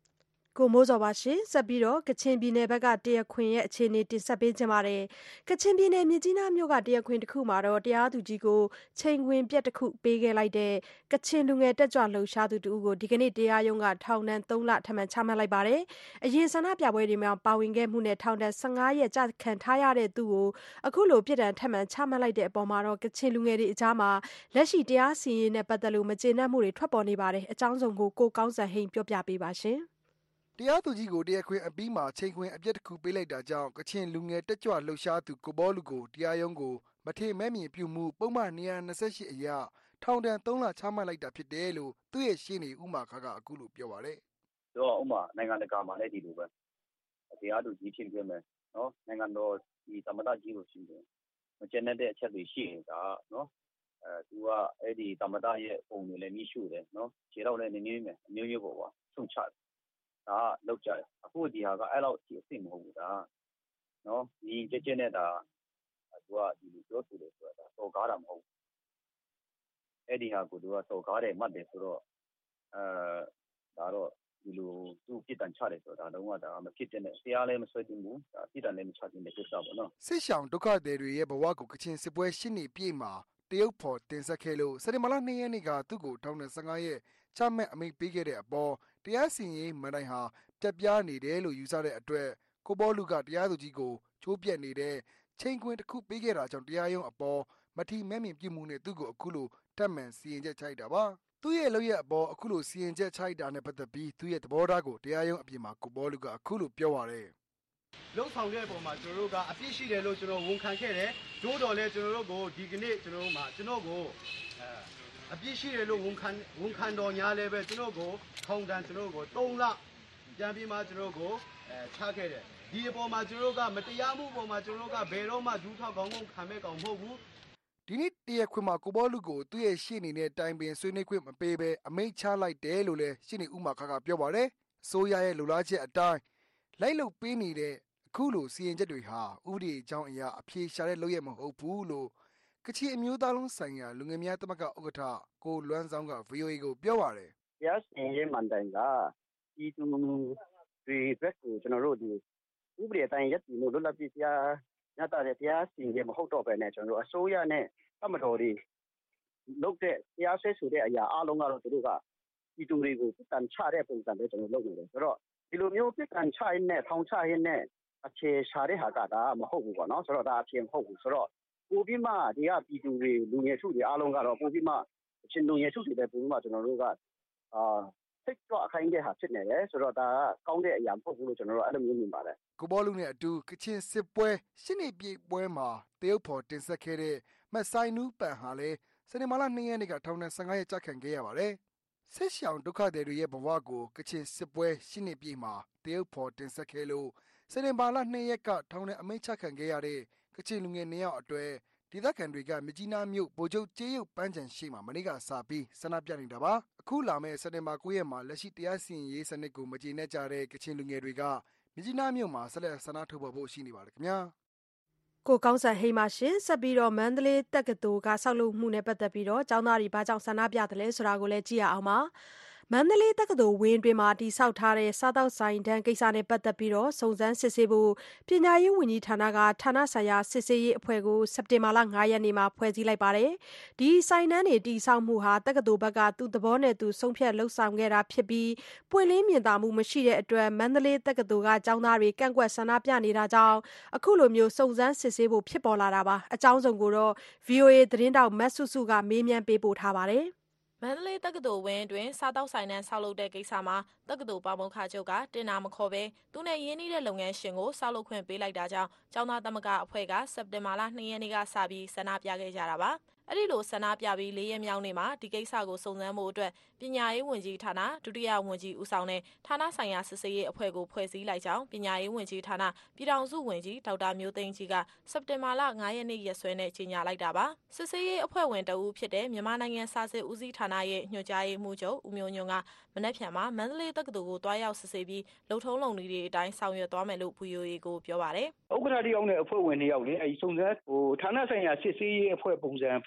ကိုမိုးစောပါရှင်ဆက်ပြီးတော့ကချင်ပြည်နယ်ဘက်ကတရားခွင်ရဲ့အခြေအနေတင်ဆက်ပေးကြပါမယ်။ကချင်ပြည်နယ်မြစ်ကြီးနားမြို့ကတရားခွင်တစ်ခုမှာတော့တရားသူကြီးကိုချိန်ခွင်ပြက်တစ်ခုပေးခဲ့လိုက်တဲ့ကချင်လူငယ်တက်ကြွလှုပ်ရှားသူတူကိုဒီကနေ့တရားရုံးကထောင်ဒဏ်သုံးလထပ်မံချမှတ်လိုက်ပါတယ်။အရင်ဆန္ဒပြပွဲတွေမှာပါဝင်ခဲ့မှုနဲ့ထောင်ဒဏ်ဆယ့်ငါးရက်ကြာခံထားရတဲ့သူကိုအခုလိုပြည်ဒဏ်ထပ်မံချမှတ်လိုက်တဲ့အပေါ်မှာတော့ကချင်လူငယ်တွေအကြားမှာလက်ရှိတရားစီရင်နဲ့ပတ်သက်လို့မကျေနပ်မှုတွေထွက်ပေါ်နေပါတယ်။အကြောင်းစုံကိုကိုကောင်းစံဟိန်ပြောပြပေးပါရှင်။တရားသူကြီးကိုတရားခွင်အပြီးမှာချိန်ခွင်အပြက်တစ်ခုပေးလိုက်တာကြောင့်ကချင်လူငယ်တက်ကြွလှုပ်ရှားသူကိုဘောလူကိုတရားရုံးကိုမထေမဲမြင်ပြုမှုပုံမှန်နေရာ၂၈အရာထောင်ဒဏ်သုံးလချမှတ်လိုက်တာဖြစ်တယ်လို့သူ့ရဲ့ရှေ့နေဥမာခါကအခုလိုပြောပါတယ်။တော့ဥမာနိုင်ငံတကာမှာလည်းဒီလိုပဲတရားသူကြီးဖြစ်ခဲ့မယ်နော်နိုင်ငံတော်ဒီသမ္မတကြီးကိုရှင်တယ်မကျန်တဲ့အချက်တွေရှိနေတာနော်အဲသူကအဲ့ဒီသမ္မတရဲ့ပုံတွေလည်းမြှို့တယ်နော်ခြေတော့လည်းနည်းနည်းပဲအမျိုးမျိုးပေါ့ကွာဆုံးချတယ်ဒါလောက်ကြတယ်အခုဒီဟာကအဲ့လောက်အစ်စ်မဟုတ်ဘူးဒါနော်ဒီကြက်ကြက်နဲ့ဒါသူကဒီလိုပြောဆိုတယ်ဆိုတာစော်ကားတာမဟုတ်ဘူးအဲ့ဒီဟာကိုသူကစော်ကားတယ်မှတ်တယ်ဆိုတော့အဲဒါတော့ဒီလိုသူ့ပြစ်ဒဏ်ချတယ်ဆိုတာဒါတော့ကဒါမဖြစ်တဲ့နဲ့တရားလည်းမဆွဲတင်ဘူးဒါပြစ်ဒဏ်လည်းမချတင်တဲ့ကိစ္စပေါ့နော်စစ်ရှောင်းဒုက္ခသည်တွေရဲ့ဘဝကိုကချင်စစ်ပွဲရှစ်နှစ်ပြည့်မှာတရုတ်ဖော်တင်ဆက်ခဲ့လို့စက်တင်ဘာလ၂ရက်နေ့ကသူ့ကိုထောင်ဒဏ်ဆယ့်ငါးရက်ချမှတ်အမိန့်ပေးခဲ့တဲ့အပေါ်တရားစီရင်ရေးမန်တိုင်ဟာပြက်ပြားနေတယ်လို့ယူဆတဲ့အတွက်ကိုဘောလူကတရားသူကြီးကိုချိုးပြက်နေတဲ့ချိန်ခွင်တစ်ခုပေးခဲ့တာကြောင့်တရားရုံးအပေါ်မထီမဲ့မြင်ပြုမှုနဲ့သူ့ကိုအခုလိုတတ်မှန်စီရင်ချက်ချလိုက်တာပါသူ့ရဲ့လုပ်ရအပေါ်အခုလိုစီရင်ချက်ချလိုက်တာနဲ့ပတ်သက်ပြီးသူ့ရဲ့သဘောထားကိုတရားရုံးအပြင်မှာကိုဘောလူကအခုလိုပြောပါတယ်လုံဆောင်တဲ့အပေါ်မှာကျွန်တော်တို့ကအပြစ်ရှိတယ်လို့ကျွန်တော်ဝန်ခံခဲ့တယ်။တို့တော်လည်းကျွန်တော်တို့ကိုဒီကနေ့ကျွန်တော်တို့မှာကျွန်တော်ကိုအဲအပြစ်ရှိတယ်လို့ဝန်ခံဝန်ခံတော်ညာလည်းပဲကျွန်တော်ကိုထောင်ဒဏ်ကျွန်တော်ကိုသုံးလပြန်ပြီးမှကျွန်တော်ကိုအဲချခဲ့တယ်။ဒီအပေါ်မှာကျွန်တော်ကမတရားမှုအပေါ်မှာကျွန်တော်ကဘယ်တော့မှဒူးထောက်ကောင်းကောင်းခံမဲ့ကောင်မဟုတ်ဘူး။ဒီနေ့တရားခွင်မှာကိုဘောလူကိုသူ့ရဲ့ရှေ့နေနဲ့တိုင်ပင်ဆွေးနွေးခွင့်မပေးဘဲအမိန့်ချလိုက်တယ်လို့လည်းရှေ့နေဥမာခါကပြောပါတယ်။အစိုးရရဲ့လူလားချက်အတိုင်းလိုက်လုပ်ပေးနေတဲ့အခုလိုစီရင်ချက်တွေဟာဥပဒေအကြောင်းအရာအပြေရှာတဲ့လုပ်ရမဟုတ်ဘူးလို့ကချင်အမျိုးသားလုံးဆိုင်ရာလူငယ်များသမဂ္ဂဥက္ကဋ္ဌကိုလွမ်းဆောင်က ဗွီအိုအေ ကိုပြောပါတယ်။တရားစီရင်ရေးမန်တိုင်ကဒီသူတွေဘက်ကိုကျွန်တော်တို့ဒီဥပဒေအတိုင်းရပ်တည်မှုလွတ်လပ်ပြီးတရားညတာတဲ့တရားစီရင်ရေးမဟုတ်တော့ဘဲနဲ့ကျွန်တော်တို့အစိုးရနဲ့အမတော်တွေလုပ်တဲ့တရားဆွဲဆိုတဲ့အရာအလုံးကတော့သူတို့ကဒီသူတွေကိုတန်ချတဲ့ပုံစံပဲကျွန်တော်လုပ်နေတယ်ဆိုတော့ဒီလိုမျိုးပြစ်ဒဏ်ချရင်းနဲ့ထောင်ချရင်းနဲ့အခြေရှာတဲ့ဟာကဒါမဟုတ်ဘူးပေါ့နော်ဆိုတော့ဒါအဖြစ်မဟုတ်ဘူးဆိုတော့ပိုပြီးမှဒီကပြည်သူတွေလူငယ်စုတွေအားလုံးကတော့ပိုပြီးမှအချင်းလူငယ်စုတွေပဲပိုပြီးမှကျွန်တော်တို့ကအာစိတ်တော့အခိုင်အတဲ့ဟာဖြစ်နေတယ်ဆိုတော့ဒါကကောင်းတဲ့အရာမဟုတ်ဘူးလို့ကျွန်တော်တို့အဲ့လိုမျိုးမြင်ပါတယ်ကိုဘောလူနဲ့အတူကချင်စစ်ပွဲရှစ်နှစ်ပြည့်ပွဲမှာတရုတ်ဖော်တင်ဆက်ခဲ့တဲ့မဆိုင်နူးပန်ဟာလည်းစနေမလာ၂ရက်နေ့ကထောင်ဒဏ်ဆယ့်ငါးရက်ကြာခံခဲ့ရပါတယ်စစ်ရှောင်းဒုက္ခသည်တွေရဲ့ဘဝကိုကချင်စစ်ပွဲရှစ်နှစ်ပြည့်မှာတရုတ်ဖော်တင်ဆက်ခဲ့လို့စနေပါလ၂ရက်ကထောင်ထဲအမိန့်ချခံခဲ့ရတဲ့ကချင်လူငယ်နှစ်ယောက်အတွေ့ဒေသခံတွေကမြကြီးနားမြို့ဗိုလ်ချုပ်ကျေးရုပ်ပန်းချံရှိမှာမနေ့ကစပြီးဆန္ဒပြနေတာပါအခုလာမယ့်စနေပါ၉ရက်မှာလက်ရှိတရားစီရင်ရေးစနစ်ကိုမကျေနပ်ကြတဲ့ကချင်လူငယ်တွေကမြကြီးနားမြို့မှာဆက်လက်ဆန္ဒထုတ်ဖော်ဖို့ရှိနေပါတယ်ခင်ဗျာကိုကောင်းစံဟိမာရှင်ဆက်ပြီးတော့မန္တလေးတက္ကသိုလ်ကဆောက်လုပ်မှုနဲ့ပတ်သက်ပြီးတော့ကျောင်းသားတွေဘာကြောင့်ဆန္ဒပြတယ်လဲဆိုတာကိုလည်းကြည့်ရအောင်ပါမန္တလေးတက္ကသိုလ်ဝင်းတွင်မှာတိစောက်ထားတဲ့စားတောက်ဆိုင်တန်းကိစ္စနဲ့ပတ်သက်ပြီးတော့စုံစမ်းစစ်ဆေးဖို့ပညာရေးဝန်ကြီးဌာနကဌာနဆိုင်ရာစစ်ဆေးရေးအဖွဲ့ကိုစက်တင်ဘာလ၅ရက်နေ့မှာဖွဲ့စည်းလိုက်ပါတယ်။ဒီဆိုင်တန်းတွေတိစောက်မှုဟာတက္ကသိုလ်ဘက်ကသူ့သဘောနဲ့သူဆုံးဖြတ်လှုပ်ဆောင်ခဲ့တာဖြစ်ပြီးပွင့်လင်းမြင်သာမှုမရှိတဲ့အတွက်မန္တလေးတက္ကသိုလ်ကကျောင်းသားတွေကန့်ကွက်ဆန္ဒပြနေတာကြောင့်အခုလိုမျိုးစုံစမ်းစစ်ဆေးဖို့ဖြစ်ပေါ်လာတာပါ။အကြောင်းစုံကိုတော့ ဗွီအိုအေ သတင်းတောက်မတ်စုစုကမေးမြန်းပေးပို့ထားပါတယ်။မန္တလေးတက္ကသိုလ်ဝင်းတွင်စားတောက်ဆိုင်နှန်းဆောက်လုပ်တဲ့ကိစ္စမှာတက္ကသိုလ်ပါမောက္ခချုပ်ကတင်နာမခေါ်ဘဲသူနဲ့ရင်းနှီးတဲ့လုပ်ငန်းရှင်ကိုဆောက်လုပ်ခွင့်ပေးလိုက်တာကြောင့်ကျောင်းသားသမဂ္ဂအဖွဲ့ကစက်တင်ဘာလ၂ရက်နေ့ကစပြီးဆန္ဒပြခဲ့ကြတာပါအဲ့ဒီလိုဆန္ဒပြပြီး၄ရက်မြောက်နေ့မှာဒီကိစ္စကိုစုံစမ်းဖို့အတွက်ပညာရေးဝန်ကြီးဌာနဒုတိယဝန်ကြီးဦးဆောင်တဲ့ဌာနဆိုင်ရာစစ်ဆေးရေးအဖွဲ့ကိုဖွဲ့စည်းလိုက်ကြောင်းပညာရေးဝန်ကြီးဌာနပြည်ထောင်စုဝန်ကြီးဒေါက်တာမျိုးသိန်းကြီးကစက်တင်ဘာလ၅ရက်နေ့ရက်စွဲနဲ့ကြေညာလိုက်တာပါစစ်ဆေးရေးအဖွဲ့ဝင်တဦးဖြစ်တဲ့မြန်မာနိုင်ငံစာစစ်ဦးစီးဌာနရဲ့ညွှန်ကြားရေးမှူးချုပ်ဦးမျိုးညွန့်ကမနက်ဖြန်မှာမန္တလေးတက္ကသိုလ်ကိုတွားရောက်စစ်ဆေးပြီးလုံထုံးလုံနည်းတွေအတိုင်းဆောင်ရွက်သွားမယ်လို့ ဗွီအိုအေ ကိုပြောပါတယ်ဥက္ကဋ္ဌတယောက်နဲ့အဖွဲ့ဝင်တယောက်လေအဲဒီစုံစမ်းဟိုဌာနဆိုင်ရာစစ်ဆေးရေးအဖွဲ့ပုံစံ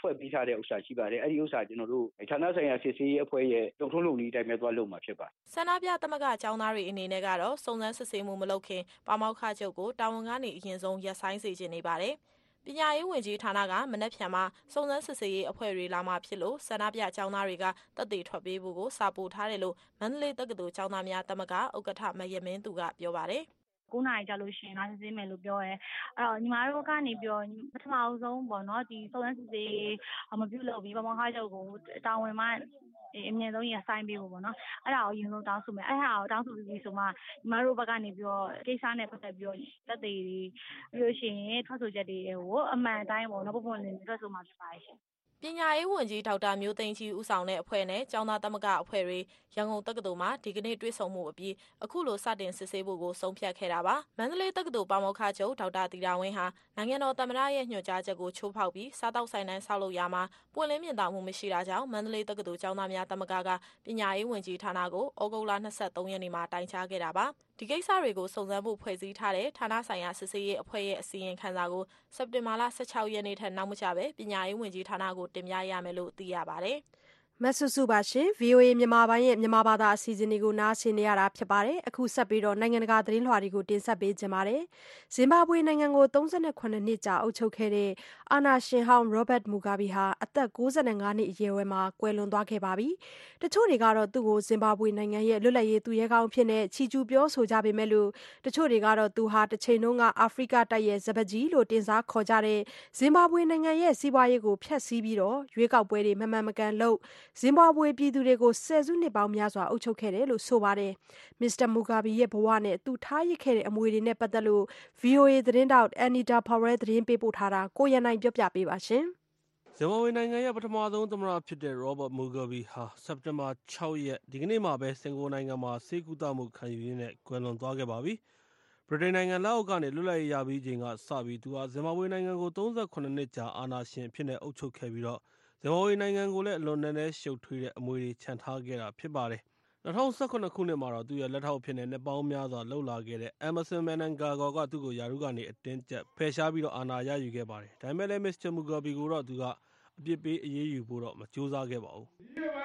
ဖွဲ့ပြီးထားတဲ့ဥစ္စာရှိပါတယ်အဲ့ဒီဥစ္စာကျွန်တော်တို့ဌာနဆိုင်ရာစစ်ဆေးရေးအဖွဲ့ရဲ့လုပ်ထုံးလုပ်နည်းအတိုင်းပဲသွားလုပ်မှာဖြစ်ပါတယ်ဆန္ဒပြသမဂ္ဂကျောင်းသားတွေအနေနဲ့ကတော့စုံစမ်းစစ်ဆေးမှုမလုပ်ခင်ပါမောက္ခချုပ်ကိုတာဝန်ကနေအရင်ဆုံးရပ်ဆိုင်းစေချင်နေပါတယ်ပညာရေးဝန်ကြီးဌာနကမနက်ဖြန်မှာစုံစမ်းစစ်ဆေးရေးအဖွဲ့တွေလာမှဖြစ်လို့ဆန္ဒပြကျောင်းသားတွေကတပ်တွေထွက်ပြေးဖို့ကိုစာပို့ထားတယ်လို့မန္တလေးတက္ကသိုလ်ကျောင်းသားများသမဂ္ဂဥက္ကဋ္ဌမယမင်းသူကပြောပါတယ်ကိုးနာရီကြာလို့ရှိရင်လာစစ်ဆေးမယ်လို့ပြောရဲအဲ့တော့ညီမတို့ကနေပြီးတော့ပထမအဆုံးပေါ့နော်ဒီစုံစမ်းစစ်ဆေးရေးမပြုလုပ်ပြီးပမောက္ခချုပ်ကိုတာဝန်မှအမြင့်ဆုံးရဆိုင်ပေးဖို့ပေါ့နော်အဲ့ဒါကိုအရင်ဆုံးတောင်းဆိုမယ်အဲ့ဒါကိုတောင်းဆိုပြီးဆိုမှညီမတို့ဘက်ကနေပြီးတော့ကိစ္စနဲ့ပတ်သက်ပြီးတော့တက်သေးပြီးလို့ရှိရင်ထွက်ဆိုချက်တွေကိုအမှန်တိုင်းပေါ့နော်ပုံပုံလင်းထွက်ဆိုမှဖြစ်ပါရဲ့ပညာရေးဝန်ကြီးဒေါက်တာမျိုးသိန်းကြီးဦးဆောင်တဲ့အဖွဲ့နဲ့ကျောင်းသားသမဂ္ဂအဖွဲ့တွေရန်ကုန်တက္ကသိုလ်မှာဒီကနေ့တွေ့ဆုံမှုအပြီးအခုလိုစတင်စစ်ဆေးဖို့ကိုဆုံးဖြတ်ခဲ့တာပါမန္တလေးတက္ကသိုလ်ပါမောက္ခချုပ်ဒေါက်တာတီတာဝင်းဟာနိုင်ငံတော်သမ္မတရဲ့ညွှန်ကြားချက်ကိုချိုးဖောက်ပြီးစားတောက်ဆိုင်တန်းဆောက်လုပ်ရမှာပွင့်လင်းမြင်သာမှုမရှိတာကြောင့်မန္တလေးတက္ကသိုလ်ကျောင်းသားများသမဂ္ဂကပညာရေးဝန်ကြီးဌာနကိုဩဂုတ်လ၂၃ရက်နေ့မှာတိုင်ကြားခဲ့တာပါဒီကိစ္စတွေကိုစုံစမ်းဖို့ဖွဲ့စည်းထားတဲ့ဌာနဆိုင်ရာစစ်ဆေးရေးအဖွဲ့ရဲ့အစီရင်ခံစာကိုစက်တင်ဘာလ၁၆ရက်နေ့ထက်နောက်မကျပဲပညာရေးဝန်ကြီးဌာနကိုတင်ပြရမယ်လို့သိရပါတယ်။မဆုစုပါရှင် ဗီအိုအေ မြန်မာပိုင်းရဲ့မြန်မာဘာသာအစီအစဉ်တွေကိုနားဆင်နေရတာဖြစ်ပါတယ်အခုဆက်ပြီးတော့နိုင်ငံတကာသတင်းလွှာတွေကိုတင်ဆက်ပေးကြပါမယ်ဇင်ဘာဘွေနိုင်ငံကို၃၇နှစ်ကြာအုပ်ချုပ်ခဲ့တဲ့အာဏာရှင်ဟောင်းရောဘတ်မူဂါဘီဟာအသက်၉၅နှစ်အရွယ်ဝယ်မှာကွယ်လွန်သွားခဲ့ပါပြီတချို့တွေကတော့သူ့ကိုဇင်ဘာဘွေနိုင်ငံရဲ့လွတ်လပ်ရေးသူရဲကောင်းဖြစ်နေချီကျူးပြောဆိုကြပေမဲ့လို့တချို့တွေကတော့သူဟာတစ်ချိန်လုံးကအာဖရိကတိုက်ရဲ့ဇပကြီးလို့တင်စားခေါ်ကြတဲ့ဇင်ဘာဘွေနိုင်ငံရဲ့စီးပွားရေးကိုဖျက်ဆီးပြီးတော့ရွေးကောက်ပွဲတွေမမှန်မကန်လုပ်ဇင်ဘာဘွေပြည်သူတွေကိုဆယ်စုနှစ်ပေါင်းများစွာအုပ်ချုပ်ခဲ့တယ်လို့ဆိုပါတယ်မစ္စတာမူဂါဘီရဲ့ဘဝနဲ့သူထားရစ်ခဲ့တဲ့အမွေတွေနဲ့ပတ်သက်လို့ ဗီအိုအေ သတင်းတောက်အန်နီတာဖော်ရဲသတင်းပေးပို့ထားတာကိုရန်နိုင်ပြောပြပေးပါရှင်ဇင်ဘာဘွေနိုင်ငံရဲ့ပထမဆုံးသမ္မတဖြစ်တဲ့ရောဘတ်မူဂါဘီဟာစက်တင်ဘာ၆ရက်ဒီကနေ့မှာပဲစင်ကာပူနိုင်ငံမှာဆေးကုသမှုခံယူရင်းနဲ့ကွယ်လွန်သွားခဲ့ပါပြီဗြိတိန်နိုင်ငံလက်အောက်ကနေလွတ်လပ်ရေးရပြီးချိန်ကစပြီးသူဟာဇင်ဘာဘွေနိုင်ငံကို၃၇နှစ်ကြာအာဏာရှင်ဖြစ်နေအုပ်ချုပ်ခဲ့ပြီးတော့ဇင်ဘာဘွေနိုင်ငံကိုလည်းအလွန်နည်းနည်းရှုပ်ထွေးတဲ့အမွေတွေခြံထားခဲ့တာဖြစ်ပါတယ်၂၀၁၇ခုနှစ်မှာတော့သူရဲ့လက်ထောက်ဖြစ်နေနှစ်ပေါင်းများစွာလှုပ်လာခဲ့တဲ့ Emmerson Mnangagwa ကသူ့ကိုယာရုကနေအတင်းကျပ်ဖယ်ရှားပြီးတော့အာဏာရယူခဲ့ပါတယ်ဒါပေမဲ့လည်း မစ္စတာမူဂါဘီကိုတော့သူကအပြစ်ပေးအရေးယူဖို့တော့မကြိုးစားခဲ့ပါဘူး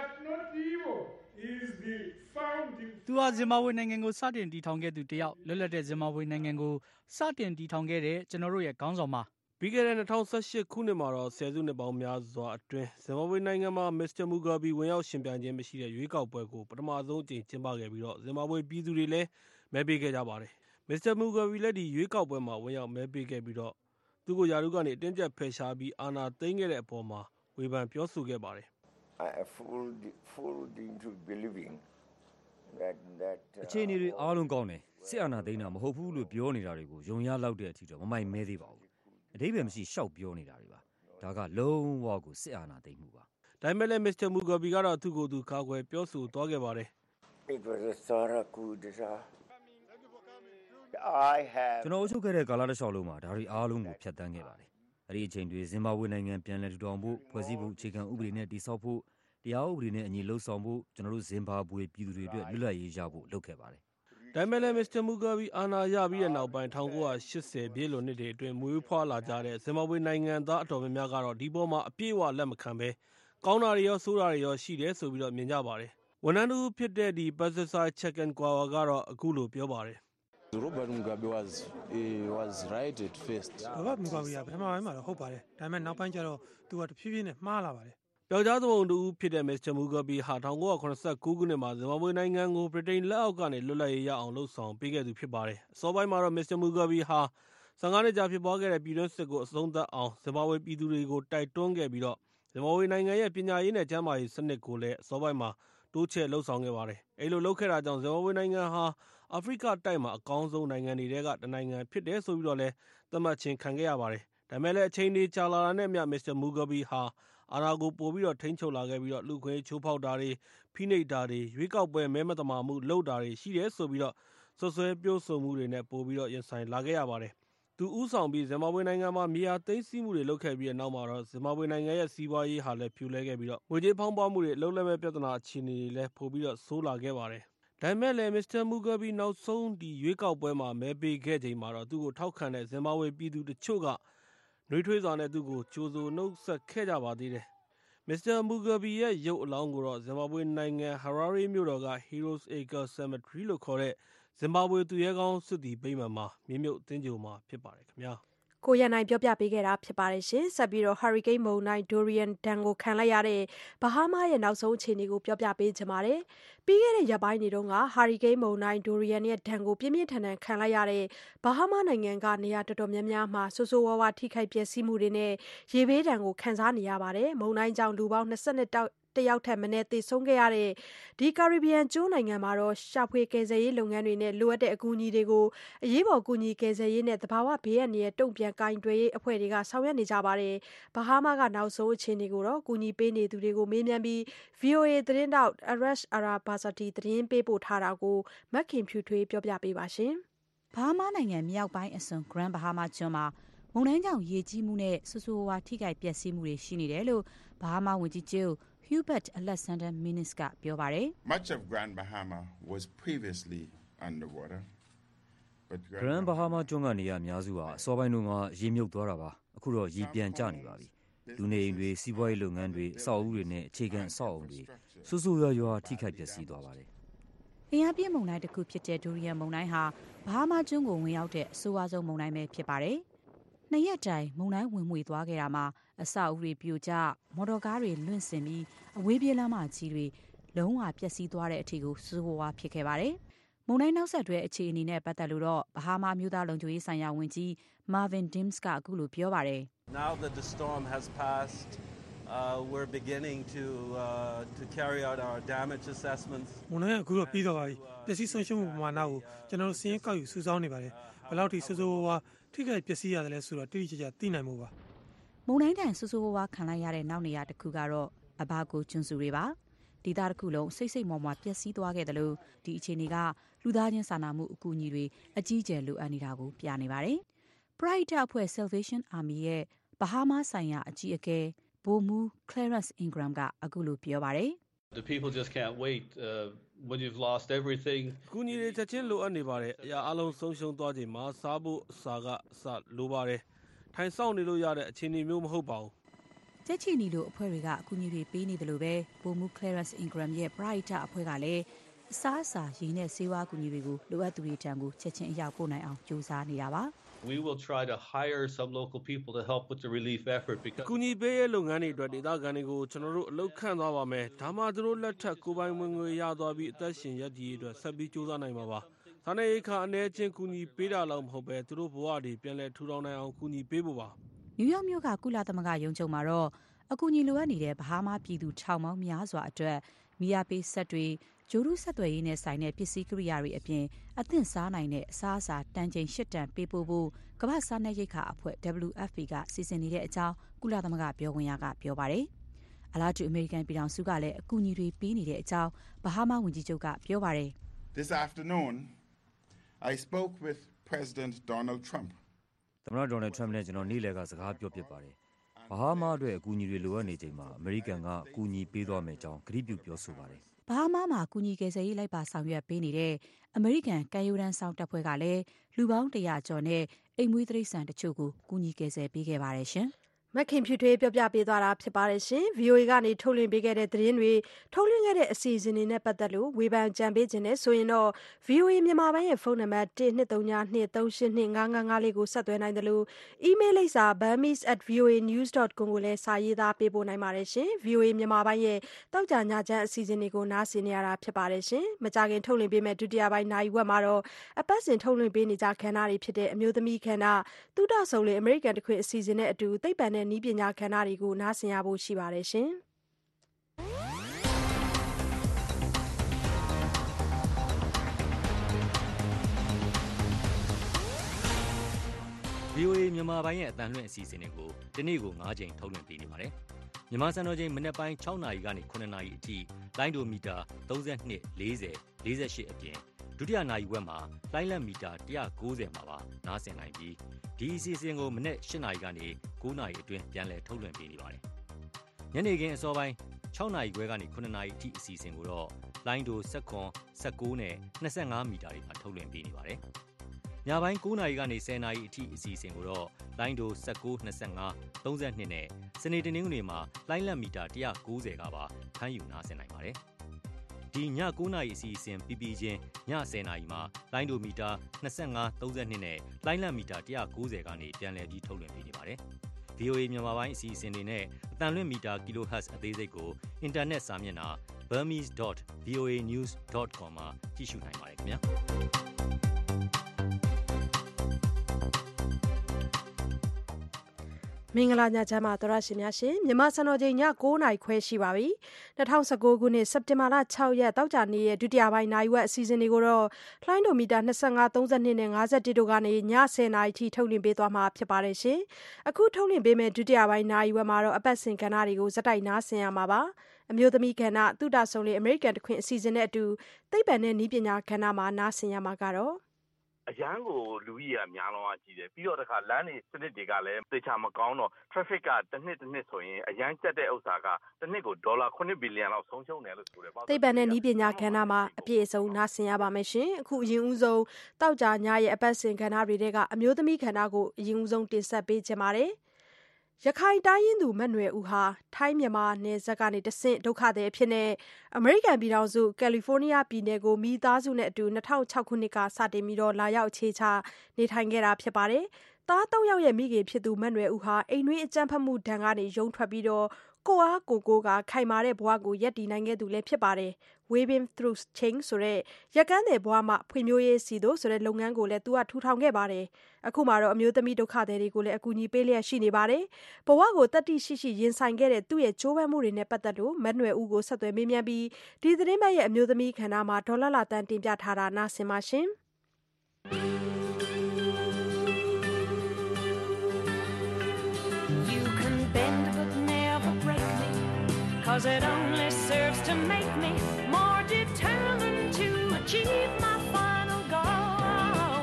သူဟာဇင်ဘာဘွေနိုင်ငံကိုစတင်တည်ထောင်ခဲ့သူတယောက်လွတ်လပ်တဲ့ဇင်ဘာဘွေနိုင်ငံကိုစတင်တည်ထောင်ခဲ့တဲ့ကျွန်တော်တို့ရဲ့ခေါင်းဆောင်ပါပြီးခဲ့တဲ့၂၀၁၈ခုနှစ်မှာတော့ဆယ်စုနှစ်ပေါင်းများစွာအတွင်းဇင်ဘာဘွေနိုင်ငံမှာမစ္စတာမူဂါဘီဝင်ရောက်ရှင်ပြိုင်ခြင်းမရှိတဲ့ရွေးကောက်ပွဲကိုပထမဆုံးအကြိမ်ကျင်းပခဲ့ပြီးတော့ဇင်ဘာဘွေပြည်သူတွေလည်းမဲပေးခဲ့ကြပါတယ်မစ္စတာမူဂါဘီလည်းဒီရွေးကောက်ပွဲမှာဝင်ရောက်မဲပေးခဲ့ပြီးတော့သူ့ကိုယာရုကနေအတင်းကျပ်ဖယ်ရှားပြီးအာဏာသိမ်းခဲ့တဲ့အပေါ်မှာဝေဖန်ပြောဆိုခဲ့ပါတယ်အခြေအနေတွေအားလုံးကောင်းတယ်စစ်အာဏာသိမ်းတာမဟုတ်ဘူးလို့ပြောနေတာတွေကိုယုံရလောက်တဲ့အထိတော့မမိုက်မဲသေးပါဘူးအဓိပ္ပာယ်မရှိရှောက်ပြောနေတာတွေပါဒါကလုံးဝကိုစစ်အာဏာသိမ်းမှုပါဒါပေမဲ့လည်းမစ္စတာမူဂါဘီကတော့သူ့ကိုယ်သူကာကွယ်ပြောဆိုသွားခဲ့ပါတယ်ကျွန်တော်အုပ်ချုပ်ခဲ့တဲ့ကာလတစ်လျှောက်လုံးမှာဒါတွေအားလုံးကိုဖျက်ဆီးခဲ့ပါတယ်အဲ့ဒီအချိန်တွေဇင်ဘာဘွေနိုင်ငံပြန်လည်ထူထောင်ဖို့ဖွဲ့စည်းဖို့အခြေခံဥပဒေနဲ့တည်ဆောက်ဖို့တရားဥပဒေနဲ့အညီလှုပ်ဆောင်ဖို့ကျွန်တော်တို့ဇင်ဘာဘွေပြည်သူတွေအတွက်လွတ်လပ်ရေးရဖို့လုပ်ခဲ့ပါတယ်ဒါပေမဲ့လည်းမစ္စတာမူဂါဘီအာဏာရပြီးတဲ့နောက်ပိုင်း၁၉၈၀ပြည့်လွန်နှစ်တွေအတွင်းမွေးဖွားလာကြတဲ့ဇင်ဘာဘွေနိုင်ငံသားအတော်များများကတော့ဒီပေါ်မှာအပြည့်အဝလက်မခံပဲကောင်းတာတွေရောဆိုးတာတွေရောရှိတယ်ဆိုပြီးတော့မြင်ကြပါတယ်ဝန်ထမ်းတူဖြစ်တဲ့ဒီ Pasisai Chekengwawa ကတော့အခုလိုပြောပါတယ် Robert Mugabe was he was right at first. Robert Mugabe ကပထမပိုင်းမှာတော့ဟုတ်ပါတယ်ဒါပေမဲ့နောက်ပိုင်းကျတော့သူကတဖြည်းဖြည်းနဲ့မှားလာပါတယ်ပျောက်ကြားသူပုံတူဖြစ်တဲ့မစ္စတာမူဂါဘီဟာ၁၉၇၉ခုနှစ်မှာဇင်ဘာဘွေနိုင်ငံကိုဗြိတိန်လက်အောက်ကနေလွတ်လပ်ရေးရအောင်လှုပ်ဆောင်ပေးခဲ့သူဖြစ်ပါတယ်အစောပိုင်းမှာတော့မစ္စတာမူဂါဘီဟာ၁၅နှစ်ကြာဖြစ်ပွားခဲ့တဲ့ပြည်တွင်းစစ်ကိုအဆုံးသတ်အောင်ဇင်ဘာဘွေပြည်သူတွေကိုတိုက်တွန်းခဲ့ပြီးတော့ဇင်ဘာဘွေနိုင်ငံရဲ့ပညာရေးနဲ့ကျန်းမာရေးစနစ်ကိုလည်းအစောပိုင်းမှာတိုးချဲ့လှုပ်ဆောင်ခဲ့ပါတယ်အဲလိုလုပ်ခဲ့တာကြောင့်ဇင်ဘာဘွေနိုင်ငံဟာအာဖရိကတိုက်မှာအကောင်းဆုံးနိုင်ငံတွေကတနိုင်ငံဖြစ်တယ်ဆိုပြီးတော့လည်းသတ်မှတ်ခြင်းခံခဲ့ရပါတယ်ဒါပေမဲ့လည်းအချိန်တွေကြာလာတာနဲ့မျှမစ္စတာမူဂါဘီဟာအာဏာကိုပို့ပြီးတော့ထိန်းချုပ်လာခဲ့ပြီးတော့လူခွင့်ချိုးဖောက်တာတွေဖိနှိပ်တာတွေရွေးကောက်ပွဲမဲမတမာမှုလုပ်တာတွေရှိတယ်ဆိုပြီးတော့ဆွဆွဲပြောဆိုမှုတွေနဲ့ပို့ပြီးတော့ရင်ဆိုင်လာခဲ့ရပါတယ်သူဥဆောင်ပြီးဇင်ဘာဘွေနိုင်ငံမှာမြေယာသိမ်းဆည်းမှုတွေလုပ်ခဲ့ပြီးတဲ့နောက်မှာတော့ဇင်ဘာဘွေနိုင်ငံရဲ့စီးပွားရေးဟာလည်းဖြိုလဲခဲ့ပြီးတော့ငွေကြေးဖောင်းပွားမှုတွေအလုံးလက်မဲ့ပြဿနာအခြေအနေတွေလည်းပို့ပြီးတော့ဆိုးလာခဲ့ပါတယ်ဒါပေမဲ့လည်းမစ္စတာမူဂါဘီနောက်ဆုံးဒီရွေးကောက်ပွဲမှာမဲပေးခဲ့ချိန်မှာတော့သူ့ကိုထောက်ခံတဲ့ဇင်ဘာဘွေပြည်သူတချို့ကနှွေးထွေးစွာနဲ့သူ့ကိုကြိုဆိုနှုတ်ဆက်ခဲ့ကြပါသေးတယ်။ မစ္စတာမူဂါဘီရဲ့ရုပ်အလောင်းကိုတော့ဇင်ဘာဘွေနိုင်ငံဟာရာရီမြို့တော်က Heroes Acre Cemetery လို့ခေါ်တဲ့ဇင်ဘာဘွေသူရဲကောင်းစစ်သည်ဗိမာန်မှာမြေမြုပ်သင်္ဂြိုဟ်မှာဖြစ်ပါတယ်ခင်ဗျာ။ကိုရန်နိုင်ပြောပြပေးခဲ့တာဖြစ်ပါတယ်ရှင်။ဆက်ပြီးတော့ Hurricane မုန်တိုင်း Dorian ဒဏ်ကိုခံလိုက်ရတဲ့ဘဟားမားရဲ့နောက်ဆုံးအခြေအနေကိုပြောပြပေးချင်ပါတယ်။ပြီးခဲ့တဲ့ရက်ပိုင်းတွေတုန်းက Hurricane မုန်တိုင်း Dorian ရဲ့ဒဏ်ကိုပြင်းပြင်းထန်ထန်ခံလိုက်ရတဲ့ဘဟားမားနိုင်ငံကနေရာတော်တော်များများမှာဆိုးဆိုးဝါးဝါးထိခိုက်ပျက်စီးမှုတွေနဲ့ရေဘေးဒဏ်ကိုခံစားနေရပါတယ်။မုန်တိုင်းကြောင့်လူပေါင်း၂၂တယောက်ထက်မနည်းသေဆုံးခဲ့ရတဲ့ဒီကာရစ်ဘီယံကျွန်းနိုင်ငံမှာတော့ရှာဖွေကယ်ဆယ်ရေးလုပ်ငန်းတွေနဲ့လိုအပ်တဲ့အကူအညီတွေကိုအရေးပေါ်ကူညီကယ်ဆယ်ရေးနဲ့သဘာဝဘေးအန္တရာယ်တုံ့ပြန်ကိုင်တွယ်ရေးအဖွဲ့တွေကဆောင်ရွက်နေကြပါတယ်။ဘဟားမားကနောက်ဆုံးအခြေအနေကိုတော့ကူညီပေးနေသူတွေကိုမေးမြန်းပြီး ဗွီအိုအေ သတင်းတောက် Arash Arabasadi သတင်းပေးပို့ထားတာကိုမက်ခင်ဖြူထွေးပြောပြပေးပါရှင်။ဘဟားမားနိုင်ငံမြောက်ပိုင်းအစွန် Grand Bahama ကျွန်းမှာမုန်တိုင်းကြောင့်ရေကြီးမှုနဲ့ဆူဆူဝါးထိခိုက်ပျက်စီးမှုတွေရှိနေတယ်လို့ဘဟားမားဝန်ကြီးချုပ်Hubert Alexander Minnis ကပြောပါတယ်။ Much of Grand Bahama was previously underwater. But Grand Bahama ကျွန်းကနေရအများစုဟာအစောပိုင်းတုန်းကရေမြုပ်သွားတာပါ။အခုတော့ရေပြန်ကျနေပါပြီ။လူနေအိမ်တွေစီးပွားရေးလုပ်ငန်းတွေအဆောက်အဦတွေနဲ့အခြေခံအဆောက်အဦတွေဆူဆူရွာရွာထိခိုက်ပျက်စီးသွားပါတယ်။အင်အားပြင်းမုန်တိုင်းတစ်ခုဖြစ်တဲ့ Dorian မုန်တိုင်းဟာဘဟားမားကျွန်းကိုဝင်ရောက်တဲ့အဆိုးအဆုံးမုန်တိုင်းပဲဖြစ်ပါတယ်။နှစ်ရက်တိုင်မုန်တိုင်းဝင်မွေသွားခဲ့တာမှာအဆောက်အဦတွေပြိုကျမော်တော်ကားတွေလွင့်စင်ပြီးအဝေးပြေးလမ်းမကြီးတွေလုံးဝပျက်စီးသွားတဲ့အထိကိုစိုးဝါးဖြစ်ခဲ့ပါတယ်။မုန်တိုင်းနောက်ဆက်တွဲအခြေအနေနဲ့ပတ်သက်လို့တော့ဘဟားမားမျိုးသားလုံခြုံရေးဆိုင်ရာဝန်ကြီး Marvin Dims ကအခုလိုပြောပါတယ်။ Now that the storm has passed, uh, we're beginning to uh, to carry out our damage assessments. မုန်တိုင်းကအခုတော့ပြီးသွားပါပြီ။ပျက်စီးဆုံးရှုံးမှုပမာဏကိုကျွန်တော်တို့စီးရင်ကောက်ယူစုဆောင်းနေပါတယ်။ဘယ်လောက်ထိစိုးစိုးဝါးဝါးထိခိုက်ပျက်စီးရတယ်လဲဆိုတော့တိတိကျကျသိနိုင်မှုပါ။မုန်တိုင်းတန်ဆူဆူဝါးဝါးခံလိုက်ရတဲ့နောက်နေရာတစ်ခုကတော့အဘာကိုကျွန်းစုတွေပါဒေသတစ်ခုလုံးစိတ်စိတ်မောမောပျက်စီးသွားခဲ့တယ်လို့ဒီအခြေအနေကလူသားချင်းစာနာမှုအကူအညီတွေအကြီးအကျယ်လိုအပ်နေတာကိုပြနေပါတယ်။ Pride အဖွဲ့ Salvation Army ရဲ့ဘဟားမားဆိုင်ရာအကြီးအကဲဗိုလ်မှူး Clarence Ingram ကအခုလိုပြောပါတယ်။ The people just can't wait uh, when you've lost everything. အကူအညီတွေချက်ချင်းလိုအပ်နေပါတယ်။အရာအလုံးဆုံးရှုံးသွားချိန်မှာစားဖို့အစာကအစလိုပါတယ်။ထိုင်ဆောင်နေလို့ရတဲ့အခြေအနေမျိုးမဟုတ်ပါဘူး။ချက်ချီနီလိုအဖွဲ့တွေကအကူအညီတွေပေးနေတယ်လို့ပဲဗိုလ်မှူး Clarence Ingram ရဲ့ Pride အဖွဲ့ကလည်းအစားအစာရင်းနဲ့ဆေးဝါးကူညီတွေကိုလိုအပ်သူတွေတန်ကိုချက်ချင်းအရောက်ပို့နိုင်အောင်ကြိုးစားနေတာပါ။ We will try to hire some local people to help with the relief effort because ကူညီပေးရေးလုပ်ငန်းတွေအတွက်ဒေသခံတွေကိုကျွန်တော်တို့အလုပ်ခန့်သွားပါမယ်။ဒါမှသူတို့လက်ထက်ကိုပိုင်ဝင်ငွေရသွားပြီးအသက်ရှင်ရပ်တည်ရေးအတွက်ဆက်ပြီးကြိုးစားနိုင်မှာပါ။စာနယ်ရိက္ခာအနေချင်းကူညီပေးတာလောက်မဟုတ်ပဲသူတို့ဘဝတွေပြန်လည်ထူထောင်နိုင်အောင်ကူညီပေးဖို့ပါ။နယူးယောက်မြို့ကကုလသမဂ္ဂရုံးချုပ်မှာတော့အကူအညီလိုအပ်နေတဲ့ဘဟားမားပြည်သူထောင်ပေါင်းများစွာအတွက်မီးအားပေးဆက်တွေဂျိုးရုဆက်သွယ်ရေးနဲ့ဆိုင်တဲ့ပစ္စည်းကိရိယာတွေအပြင်အသင့်စားနိုင်တဲ့အစားအစာတန်ချိန်၈တန်ပေးပို့ဖို့ကမ္ဘာ့စားနပ်ရိက္ခာအဖွဲ့ W F P ကစီစဉ်နေတဲ့အကြောင်းကုလသမဂ္ဂပြောခွင့်ရကပြောပါတယ်။အလားတူအမေရိကန်ပြည်ထောင်စုကလည်းအကူအညီတွေပေးနေတဲ့အကြောင်းဘဟားမားဝန်ကြီးချုပ်ကပြောပါတယ်။ This afternoon I spoke with President Donald Trump. သမ္မတဒေါ်နယ်ထရမ့်နဲ့ကျွန်တော်နေ့လည်ကစကားပြောဖြစ်ပါတယ်။ဘဟားမားအတွက်အကူအညီတွေလိုအပ်နေချိန်မှာအမေရိကန်ကအကူအညီပေးသွားမယ်အကြောင်းကတိပြုပြောဆိုပါတယ်။ဘဟားမားမှာကူညီကယ်ဆယ်ရေးလိုက်ပါဆောင်ရွက်ပေးနေတဲ့အမေရိကန်ကမ်းရိုးတန်းဆောင်တပ်ဖွဲ့ကလည်းလူပေါင်းတရာကျော်နဲ့အိမ်မွေးတိရစ္ဆာန်တချို့ကိုကူညီကယ်ဆယ်ပေးခဲ့ပါတယ်ရှင်။မခင်ဖြူထွေးပြောပြပေးသွားတာဖြစ်ပါတယ်ရှင်။ဗွီအိုအေကနေထုတ်လွှင့်ပေးခဲ့တဲ့သတင်းတွေထုတ်လွှင့်ခဲ့တဲ့အစီအစဉ်တွေနဲ့ပတ်သက်လို့ဝေဖန်ကြံပေးခြင်းနဲ့ဆိုရင်တော့ ဗွီအိုအေမြန်မာပိုင်းရဲ့ဖုန်းနံပါတ်one two three zero two three eight two five five fiveလေးကိုဆက်သွယ်နိုင်တယ်လို့အီးမေးလ်လိပ်စာ burmese at voanews dot com ကိုလည်းစာရေးသားပေးပို့နိုင်ပါတယ်ရှင်။ ဗွီအိုအေမြန်မာပိုင်းရဲ့တောက်ကြညချမ်းအစီအစဉ်တွေကိုနားဆင်နေရတာဖြစ်ပါတယ်ရှင်။မကြခင်ထုတ်လွှင့်ပေးမဲ့ဒုတိယပိုင်းနိုင်ဝက်မှာတော့အပတ်စဉ်ထုတ်လွှင့်ပေးနေကြခဏတွေဖြစ်တဲ့အမျိုးသမီးခဏသုဒဆုံလေအမေရိကန်တခွင်အစီအစဉ်နဲ့အတူသိပ္ပံနဲ့နည်းပညာခဏတွေကိုနားဆင်ရဖို့ရှိပါတယ်ရှင်။ဗွီအိုအေမြန်မာပိုင်းရဲ့အတန်လွှင့်အစီအစဉ်တွေကိုဒီနေ့ကို၅ချိန်ထုတ်လွှင့်ပေးနေပါတယ်။မြန်မာစံတော်ချိန်မနက်ပိုင်း၆နာရီကနေ၇နာရီအထိလိုင်းဒိုမီတာ၃၂ ၄၀ ၄၈အပြင်ဒုတိယနာရီဝက်မှာလိုင်းလံမီတာone ninetyမှာပါနားဆင်နိုင်ပြီးဒီအစီအစဉ်ကိုမနက်၈နာရီကနေ၉နာရီအတွင်းပြန်လည်ထုတ်လွှင့်ပေးနေပါတယ်။ညနေခင်းအစောပိုင်း၆နာရီခွဲကနေ၇နာရီအထိအစီအစဉ်ကိုတော့လိုင်းဒိုone one, one nineနဲ့twenty-fiveမီတာတွေမှာထုတ်လွှင့်ပေးနေပါတယ်။ညပိုင်းကိုးနာရီကနေဆယ်နာရီအထိအစီအစဉ်ကိုတော့လိုင်းဒို၁၉ ၂၅ ၃၂နဲ့စနေတနင်္ဂနွေမှာလိုင်းလက်မီတာ၁၉၀ကပါဖမ်းယူနားဆင်နိုင်ပါတယ်။ဒီညကိုးနာရီအစီအစဉ်ပြီးပြီးချင်းညဆယ်နာရီမှာလိုင်းဒိုမီတာ၂၅ ၃၂နဲ့လိုင်းလက်မီတာ၁၉၀ကနေပြန်လည်ပြီးထုတ်လွှင့်ပေးနေပါတယ်။ဗီအိုအေ မြန်မာပိုင်းအစီအစဉ်တွေနဲ့အတန်လွင့်မီတာ kilohertz အသေးစိတ်ကိုအင်တာနက်စာမျက်နှာ burmese dot v o a news dot com မှာကြည့်ရှုနိုင်ပါတယ်ခင်ဗျာ။မင်္ဂလာညချမ်းပါသောရရှင်များရှင်မြန်မာစံတော်ချိန်ည၉နာရီခွဲရှိပါပြီ၂၀၁၉ခုနှစ်စက်တင်ဘာလ၆ရက်တောက်ကြနေ့ရဲ့ဒုတိယပိုင်းနိုင်ဝက်အစီအစဉ်တွေကိုတော့လှိုင်းဒိုမီတာ၂၅ ၃၂နဲ့၅၁တို့ကနေည၁၀နာရီထိထုတ်လွှင့်ပေးသွားမှာဖြစ်ပါတယ်ရှင်အခုထုတ်လွှင့်ပေးမယ့်ဒုတိယပိုင်းနိုင်ဝက်မှာတော့အပတ်စဉ်ကဏ္ဍတွေကိုဇက်တိုက်နားဆင်ရမှာပါအမျိုးသမီးကဏ္ဍသုတဆုံလေအမေရိကန်တခွင်အစီအစဉ်နဲ့အတူသိပ္ပံနဲ့နည်းပညာကဏ္ဍမှာနားဆင်ရမှာကတော့အရန်ကိုလူကြီးကများလုံးအကြီးတယ်ပြီးတော့တခါလမ်းတွေစနစ်တွေကလည်းသေချာမကောင်းတော့ traffic ကတစ်နှစ်တစ်နှစ်ဆိုရင်အရန်ကျက်တဲ့ဥစ္စာကတစ်နှစ်ကိုဒေါ်လာခုနှစ်ဘီလီယံလောက်ဆုံးရှုံးတယ်လို့ဆိုတယ်သိပ္ပံနဲ့နည်းပညာကဏ္ဍမှာအပြည့်အစုံနားဆင်ရပါမယ်ရှင်အခုအရင်ဦးဆုံးတောက်ကြညရဲ့အပတ်စဉ်ကဏ္ဍတွေထဲကအမျိုးသမီးကဏ္ဍကိုအရင်ဦးဆုံးတင်ဆက်ပေးခြင်းပါတယ်ရခိုင်တိုင်းရင်းသူမတ်နွယ်ဦးဟာထိုင်းမြန်မာနယ်စပ်ကနေတဆင့်ဒုက္ခသည်အဖြစ်နဲ့အမေရိကန်ပြည်ထောင်စုကယ်လီဖိုးနီးယားပြည်နယ်ကိုမိသားစုနဲ့အတူ၂၀၀၆ခုနှစ်ကစတင်ပြီးတော့လာရောက်အခြေချနေထိုင်ခဲ့တာဖြစ်ပါတယ်။သားသုံးယောက်ရဲ့မိခင်ဖြစ်သူမတ်နွယ်ဦးဟာအိမ်တွင်းအကြမ်းဖက်မှုဒဏ်ကနေရုန်းထွက်ပြီးတော့ကိုအားကိုကိုကခိုင်မာတဲ့ဘဝကိုရပ်တည်နိုင်ခဲ့သူလည်းဖြစ်ပါတယ်။ Waving Through Change ဆိုတဲ့ရကန်းတဲ့ဘဝမှာဖွံ့ဖြိုးရေးစီတို့ဆိုတဲ့လုပ်ငန်းကိုလည်းသူကထူထောင်ခဲ့ပါတယ်။အခုမှတော့အမျိုးသမီးဒုက္ခသည်တွေကိုလည်းအကူအညီပေးလျက်ရှိနေပါတယ်။ဘဝကိုတတိရှိရှိရင်ဆိုင်ခဲ့တဲ့သူ့ရဲ့ကြိုးပမ်းမှုတွေနဲ့ပတ်သက်လို့မတ်နွယ်ဦးကိုဆက်သွယ်မေးမြန်းပြီးဒီသတင်းပတ်ရဲ့အမျိုးသမီးခန္ဓာမှာဒေါ်လာလာတန်တင်ပြထားတာနားဆင်ပါရှင်။ You can bend but never break me cause it only serves to make me more determined to achieve my final goal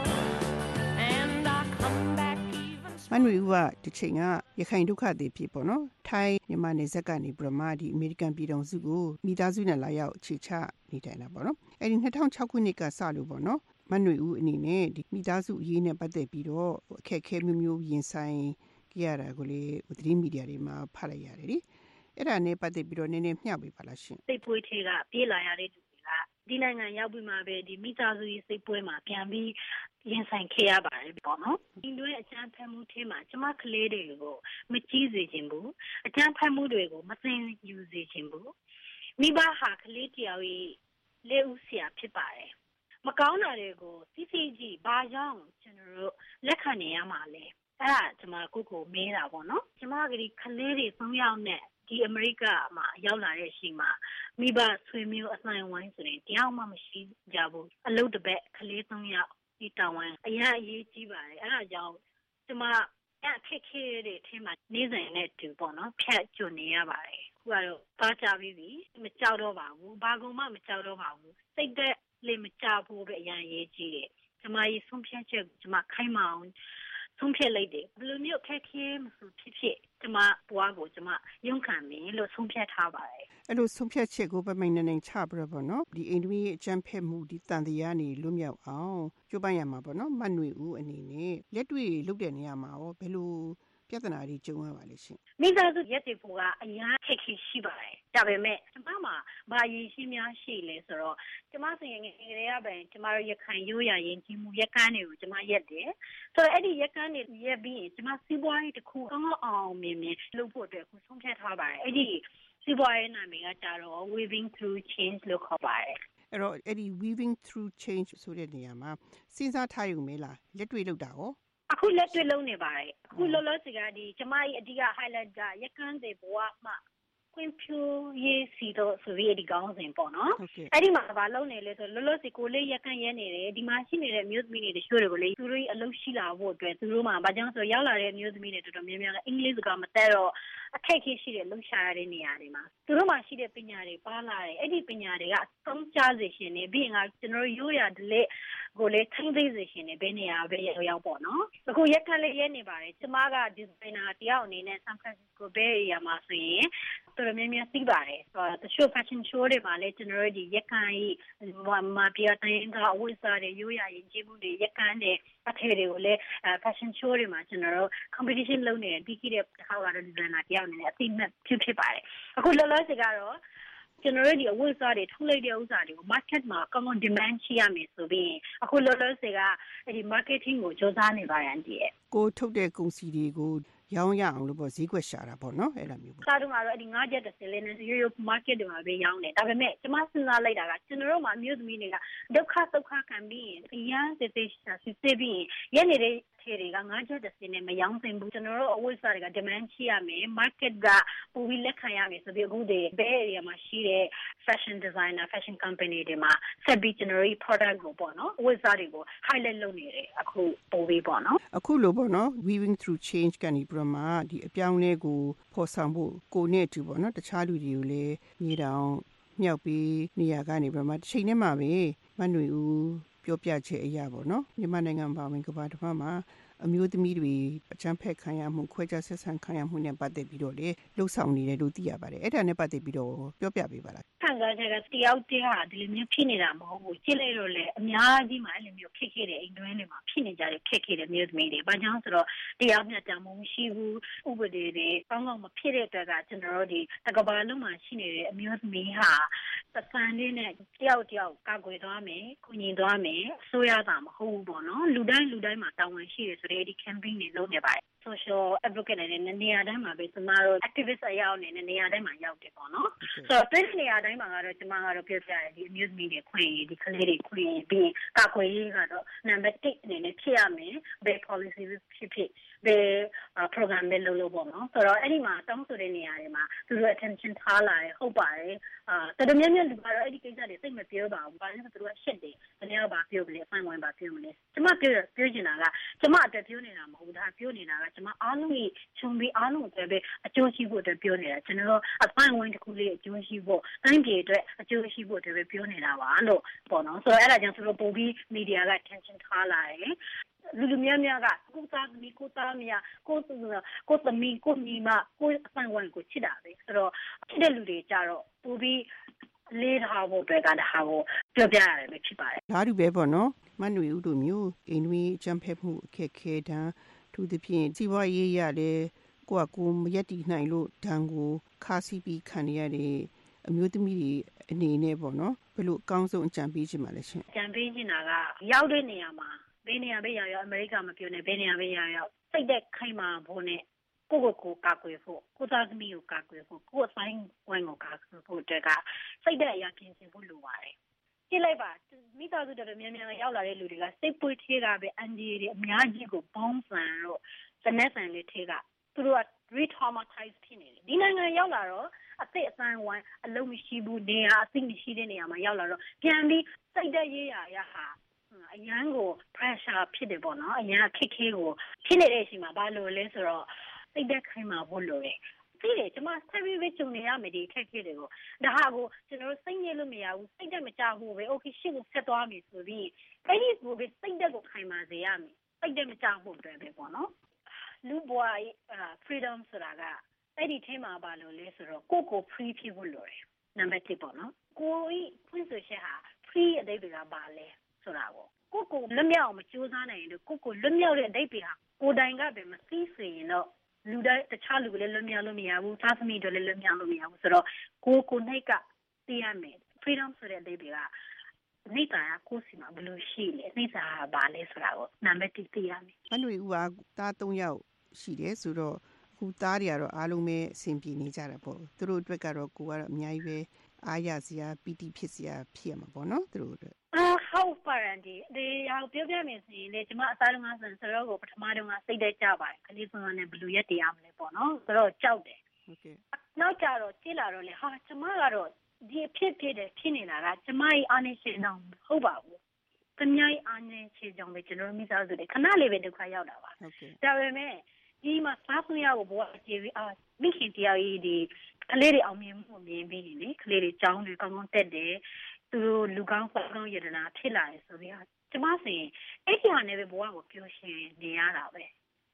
and I come back even မန်နွေဦးကဒီချိန်ကရခိုင်ဒုက္ခသည်ဖြစ်ပေါ့နော်ထိုင်းမြန်မာနယ်စပ်ကနေပြမဒီအမေရိကန်ပြည်ထောင်စုကိုမိသားစုနဲ့လာရောက်အခြေချနေထိုင်တာပေါ့နော်အဲဒီ၂၀၀၆ခုနှစ်ကစလို့ပေါ့နော်မန်နွေဦးအနေနဲ့ဒီမိသားစုအရေးနဲ့ပတ်သက်ပြီးတော့အခက်အခဲမျိုးမျိုးရင်ဆိုင်ကြရတာကိုလေသတင်းမီဒီယာတွေမှာဖတ်လိုက်ရတယ်လေအဲ့ဒါနဲ့ပတ်သက်ပြီးတော့နည်းနည်းမျှဝေပါလားရှင်စိတ်ပွေးထဲကပြေးလာရတဲ့သူတွေကဒီနိုင်ငံရောက်ပြီးမှပဲဒီမိသားစုရေးစိတ်ပွေးမှာပြန်ပြီးရင်ဆိုင်ခဲ့ရပါတယ်ပေါ့နော်ဒီလိုအကြမ်းဖက်မှုထဲမှာကျမကလေးတွေကိုမကြီးစေခြင်းဘူးအကြမ်းဖက်မှုတွေကိုမသိယူစေခြင်းဘူးမိဘဟာကလေးတယောက်ရဲ့လက်ဦးဆရာဖြစ်ပါတယ်မကောင်းတာတွေကိုသိသိကြီးဘာကြောင့်ကျွန်တော်တို့လက်ခံနေရမှာလဲအဲ့ဒါကျွန်မကိုကိုမေးတာပေါ့နော်ကျွန်မကဒီကလေးတွေသုံးယောက်နဲ့ဒီအမေရိကမှာရောက်လာတဲ့အချိန်မှာမိဘဆွေမျိုးအဆိုင်ဝိုင်းဆိုရင်တယောက်မှမရှိကြဘူးအလုပ်တစ်ပတ်ကလေးသုံးယောက်ဒီတောင်ဝိုင်းအရင်အရေးကြီးပါတယ်အဲ့ဒါကြောင့်ကျွန်မအဲ့ခက်ခဲတဲ့ထဲမှာနေစဉ်နဲ့တူပေါ့နော်ဖြတ်ကျွနေရပါတယ်ခုကတော့သားကြပြီးပြီမကြောက်တော့ပါဘူးဘာကုန်မှမကြောက်တော့ပါဘူးစိတ်သက်လေးမကြောက်ဘူးပဲအရင်အရေးကြီးတယ်ကျွန်မရေဆုံးဖြတ်ချက်ကျွန်မခိုင်းမအောင်ဆုံးဖြတ်လိုက်တယ်ဘယ်လိုမျိုးခက်ခဲမဆိုဖြစ်ဖြစ်ကျွန်မဘွားကိုကျွန်မရုန်းကန်မယ်လို့ဆုံးဖြတ်ထားပါတယ်အဲ့လိုဆုံးဖြတ်ချက်ကိုပမိန်နေနေချပြတော့ဗောနော်ဒီအိန္ဒိယအကျန်းဖက်မှုဒီတန်တရားနေလွတ်မြောက်အောင်ကြိုးပမ်းရမှာဗောနော်မတ်နွေဦးအနေနဲ့လက်တွေ့လုပ်တဲ့နေရာမှာရောဘယ်လိုပြဿနာတွေကြုံရပါလိမ့်ရှင်မိသားစုရက်တည်ဖို့ကအများခက်ခဲရှိပါတယ်ဒါပေမဲ့ကျွန်မမှာဘာရည်ရှိများရှိလဲဆိုတော့ကျွန်မဆိုရင်ငယ်ငယ်လေးကပဲကျွန်မတို့ရခိုင်ရိုးရာယဉ်ကျေးမှုရက်ကန်းတွေကိုကျွန်မရက်တယ်ဆိုတော့အဲ့ဒီရက်ကန်းတွေရက်ပြီးရင်ကျွန်မစီးပွားရေးတစ်ခုကောင်းအောင်မြင်မြင်လုပ်ဖို့အတွက်ခုဆုံးဖြတ်ထားပါတယ်အဲ့ဒီစီးပွားရေးနာမည်ကကြတော့ Weaving Through Change လို့ခေါ်ပါတယ်အဲ့တော့အဲ့ဒီ Weaving Through Change ဆိုတဲ့နေရာမှာစဉ်းစားထားရုံပဲလားလက်တွေ့လုပ်တာရောအခုလက်တွေ့လုံးနေပါတယ်အခုလောလောဆယ်ကဒီကျမရဲ့အဓိက highlight ကရက်ကန်းတွေဘဝမှာခွင့်ပြုရေးစီတော့ဆိုပြီးဒီကောင်းစဉ်ပေါ့နော်အဲ့ဒီမှာဘာလုပ်နေလဲဆိုလောလောဆယ်ကိုလေးရက်ကန်းရဲနေတယ်ဒီမှာရှိနေတဲ့မျိုးသမီးတွေတချို့တွေကိုလေသူတို့အလုပ်ရှိလာဖို့အတွက်သူတို့မှာဘာကြောင့်ဆိုရောက်လာတဲ့မျိုးသမီးတွေတော်တော်များများကအင်္ဂလိပ်စကားမတတ်တော့အခက်အခဲရှိတဲ့လှုပ်ရှားရတဲ့နေရာတွေမှာသူတို့မှာရှိတဲ့ပညာတွေပါလာတယ်အဲ့ဒီပညာတွေကအသုံးချစေရှင်နေပြီးရင်ကကျွန်တော်ရိုးရာဒလက်ကိုလေထိမ့်သိစေရှင်နေဘယ်နေရာပဲရောက်ရောက်ပေါ့နော်အခုရက်ခက်လေးရဲနေပါတယ်ကျမကဒီဇိုင်နာတယောက်အနေနဲ့ San Francisco Bay Area မှာဆိုရင်တော်တော်များများသိပါတယ်တချို့ fashion show တွေမှာလည်းကျွန်တော်တို့ဒီရက်ကန်ကြီးမာပြတိုင်းကအဝတ်စားတွေရိုးရာရင်ကျေးမှုတွေရက်ကန်တွေအထည်တွေကိုလည်း fashion show တွေမှာကျွန်တော်တို့ competition လုပ်နေတယ်ပြီးခဲ့တဲ့တစ်ခါကတော့ဒီဇိုင်နာတယောက်အနေနဲ့အသိမှတ်ဖြစ်ဖြစ်ပါတယ်အခုလောလောဆယ်ကတော့ကျွန်တော်တို့ဒီအဝတ်စားတွေထုတ်လိုက်တဲ့ဥစ္စာတွေကို market မှာကောင်းကောင်း demand ရှိရမယ်ဆိုပြီးအခုလောလောဆယ်ကအဲ့ဒီ marketing ကိုစ조사နေပါတယ်အန်တီရဲ့ကိုထုတ်တဲ့ကုန်စည်တွေကိုရောင်းရအောင်လို့ပေါ့ဈေးကွက်ရှာတာပေါ့နော်အဲ့လိုမျိုးပေါ့စားတော့ကတော့အဲ့ဒီငါးချက်တစ်စလေးနဲ့ရိုးရိုး market တွေမှာပဲရောင်းတယ်ဒါပေမဲ့ကျွန်မစဉ်းစားလိုက်တာကကျွန်တော်တို့မှာမြို့သမီးတွေကဒုက္ခဒုက္ခခံပြီးရင်အရန်စစ်စစ်စစ်စစ်ပြီးရက်နေတဲ့ထဲတွေကငါးချက်တစ်စလေးနဲ့မရောင်းသင့်ဘူးကျွန်တော်တို့အဝတ်စားတွေက demand ရှိရမယ် market ကပူပြီးလက်ခံရမယ်ဆိုပြီးအခုဒီဘယ် area မှာရှိတဲ့ fashion designer fashion company တွေမှာဆက်ပြီးကျွန်တော်တို့ product ကိုပေါ့နော်အဝတ်စားတွေကို highlight လုပ်နေတယ်အခုပို့ပြီးပေါ့နော်အခုလိုပေါ့နော် weaving through change ကနေပြမဒီအပြောင်းလဲကိုဖော်ဆောင်ဖို့ကိုနဲ့အတူပေါ့နော်တခြားလူတွေကိုလည်းမြေတောင်မြောက်ပြီးနေရာကနေပြမတစ်ချိန်နဲ့မှပဲမနှွေဦးပြောပြချက်အရာပေါ့နော်မြန်မာနိုင်ငံပါဝင်ကဘာတစ်ဖက်မှာအမျိုးသမီးတွေအချမ်းဖက်ခံရမှုခွဲခြားဆက်ဆံခံရမှုနဲ့ပတ်သက်ပြီးတော့လေလှုပ်ဆောင်နေတယ်လို့သိရပါတယ်အဲ့ဒါနဲ့ပတ်သက်ပြီးတော့ပြောပြပေးပါလားခံစားချက်ကတယောက်တည်းဟာဒီလိုမျိုးဖြစ်နေတာမဟုတ်ဘူးကြည့်လိုက်တော့လေအများကြီးမှအဲ့လိုမျိုးဖြစ်ခဲ့တဲ့အိမ်တွင်းတွေမှာဖြစ်နေကြတဲ့ဖြစ်ခဲ့တဲ့မျိုးသမီးတွေဘာကြောင့်ဆိုတော့တရားမျှတမှုမရှိဘူးဥပဒေတွေကောင်းကောင်းမဖြစ်တဲ့အတွက်ကကျွန်တော်တို့ဒီတကဘာလုံးမှာရှိနေတဲ့အမျိုးသမီးဟာစပန်လေးနဲ့တယောက်တယောက်ကာကွယ်သွားမယ်ကုညီသွားမယ်အစိုးရသာမဟုတ်ဘူးပေါ့နော်လူတိုင်းလူတိုင်းမှာတာဝန်ရှိတယ်ဆိုတဲ့ဒီ campaign တွေလုပ်နေပါတယ် social advocate နဲ့နေရာတိုင်းမှာပဲကျမတို့ activist အရောက်နေနေရာတိုင်းမှာရောက်တယ်ပေါ့နော်ဆိုတော့ဒီနေရာတိုင်းမှာကတော့ကျမကတော့ပြောပြရတယ်ဒီအမျိုးသမီးတွေခွင့်ရဒီကလေးတွေခွင့်ရပြီးကာကွယ်ရေးကတော့ number တစ်အနေနဲ့ဖြစ်ရမယ်ဘယ် policy ဖြစ်ဖြစ်ဘယ် program ပဲလုပ်လို့ပေါ့နော်ဆိုတော့အဲ့ဒီမှာတောင်းဆိုတဲ့နေရာတွေမှာသူတို့ attention ထားလာတယ်ဟုတ်ပါတယ်အာတော်တော်များများလူကတော့အဲ့ဒီကိစ္စတွေသိမပြောပါဘူးဘာလို့လဲဆိုသူတို့ကရှစ်တယ်တကယ်တော့ဘာပြောမလဲအပိုင်းဝိုင်းဘာပြောမလဲကျမပြောပြောချင်တာကကျမအတွက်ပြောနေတာမဟုတ်ဘူးဒါပြောနေတာကကျမအားလုံးကြီးခြုံပြီးအားလုံးအတွက်ပဲအကျိုးရှိဖို့အတွက်ပြောနေတာကျွန်တော်အပိုင်းဝိုင်းတစ်ခုလေးအကျိုးရှိဖို့တိုင်းပြည်အတွက်အကျိုးရှိဖို့အတွက်ပဲပြောနေတာပါလို့ပေါ့နော်ဆိုတော့အဲ့ဒါကြောင့်သူတို့ပုံပြီးမီဒီယာက attention ထားလာတယ်လူလူများများကကိုသားမီကိုသားမယာကိုကိုသမီးကိုညီမကိုအပိုင်းဝိုင်းကိုချစ်တာပဲဆိုတော့ချစ်တဲ့လူတွေကြတော့ပုံပြီးလေးထားဖို့အတွက်ကဒါဟာကိုပြောပြရတယ်ပဲဖြစ်ပါတယ်ဒါတူပဲပေါ့နော်မနှွေဦးတို့မျိုးအိမ်တွင်းကြံဖက်မှုအခက်ခဲတန်းသူသဖြင့်စီးပွားရေးရလဲကိုကကိုမရက်တီနိုင်လို့ဒဏ်ကိုခါစီပြီးခံရတဲ့အမျိုးသမီးတွေအနေနဲ့ပေါ့နော်ဘယ်လိုအကောင်းဆုံးအကြံပေးချင်ပါလဲရှင်အကြံပေးချင်တာကရောက်တဲ့နေရာမှာဘယ်နေရာပဲရောက်ရောက်အမေရိကမပြောနဲ့ဘယ်နေရာပဲရောက်ရောက်စိတ်သက်ခိုင်မာဖို့နဲ့ကိုယ့်ကိုယ်ကိုကာကွယ်ဖို့ကိုသားသမီးကိုကာကွယ်ဖို့ကိုယ်အဆိုင်ဝိုင်းကိုကာကွယ်ဖို့တက်ကစိတ်သက်အရာပြင်ဆင်ဖို့လိုပါတယ်ကြည့်လိုက်ပါမိသားစုတော်တော်များများရောက်လာတဲ့လူတွေကစိတ်ပွေးသေးတာပဲအန်ဂျီတွေအများကြီးကိုဘောင်းဆန်တော့စနက်ဆန်လေးသေးကသူတို့က re-traumatize ဖြစ်နေတယ်ဒီနိုင်ငံရောက်လာတော့အသိအဆိုင်ဝိုင်းအလုံးမရှိဘူးနေရာအသိမရှိတဲ့နေရာမှာရောက်လာတော့ပြန်ပြီးစိတ်သက်ရေးရရဟာအရန်ကို pressure ဖြစ်တယ်ပေါ့နော်အရန်ခက်ခဲကိုဖြစ်နေတဲ့အချိန်မှာဘာလို့လဲဆိုတော့စိတ်သက်ခိုင်မာဖို့လိုတယ်ဒီလေကျွန်မဆက်ပြီးပဲကြုံနေရမယ်ဒီခက်ခဲတွေကိုဒါဟာကိုကျွန်တော်စိတ်ညစ်လို့မရဘူးစိတ်သက်မကြဘူးပဲ okay ရှစ်ကိုဆက်သွားမယ်ဆိုပြီးအဲ့ဒီကိုပဲစိတ်သက်ကိုခိုင်မာစေရမယ်စိတ်သက်မကြဘူးအတွက်ပဲပေါ့နော်လူဘွား freedom ဆိုတာကအဲ့ဒီထဲမှာဘာလို့လဲဆိုတော့ကိုကို free ဖြစ်ဖို့လိုတယ်နံပါတ်တစ်ပေါ့နော်ကိုကြီးဖွင့်ဆိုချက်ဟာ free အဓိပ္ပာယ်ကဘာလဲဆိုတာကိုကိုကိုလွတ်မြောက်အောင်မကြိုးစားနိုင်ရင်ကိုကိုလွတ်မြောက်တဲ့အဓိပ္ပာယ်ဟာကိုတိုင်ကပဲမသိစေရင်တော့လူတိုင်းတခြားလူကလည်းလွတ်မြောက်လို့မရဘူးသားသမီးတွေလည်းလွတ်မြောက်လို့မရဘူးဆိုတော့ကိုကိုနှိတ်ကသိရမယ် freedom ဆိုတဲ့အဓိပ္ပာယ်ကနှိတ်ကကိုစီမှာဘယ်လိုရှိလဲနှိတ်စာကဘာလဲဆိုတာကိုနံပါတ်တစ်သိရမယ်မနှွေဦးကသားသုံးယောက်ရှိတယ်ဆိုတော့အခုသားတွေကတော့အားလုံးပဲအဆင်ပြေနေကြတာပေါ့သူတို့အတွက်ကတော့ကိုကတော့အများကြီးပဲအားရစရာပီတိဖြစ်စရာဖြစ်ရမှာပေါ့နော်သူတို့အတွက်အာဟုတ်ပါရန်ဒီဒီဟာပြောပြမယ်ဆိုရင်လေကျမအသားလုံးကဆိုဆိုတော့ကိုပထမတော့ကစိတ်သက်ကြပါတယ်ကလေးဆုံးနဲ့ဘယ်လိုရက်တရားမလဲပေါ့နော်ဆိုတော့ကြောက်တယ်ဟုတ်ကဲ့နောက်ကြတော့ကြည့်လာတော့လေဟာကျမကတော့ဒီဖြစ်ဖြစ်တယ်ဖြစ်နေတာကကျမရဲ့အားနေရှင်တော့ဟုတ်ပါဘူး။ကျမရဲ့အားနေရှင်ကြောင့်ပဲကျွန်တော်မိသားစုတွေခဏလေးပဲဒုက္ခရောက်တာပါ။ဟုတ်ကဲ့ဒါပေမဲ့ဒီမှာစားဖွင့်ရဖို့ဘောအခြေပြီးအာမိခင်တရားကြီးဒီကလေးတွေအောင်မြင်မှုမြင်ပြီးလေကလေးတွေကြောင်းတွေကောင်းကောင်းတက်တယ်သူတို့လူကောင်းစားကောင်းယတနာဖြစ်လာတယ်ဆိုပြီးဟာကျမစင်အဲ့ဒီဟာနဲ့ပဲဘောကိုပြောရှင်နေရတာပဲ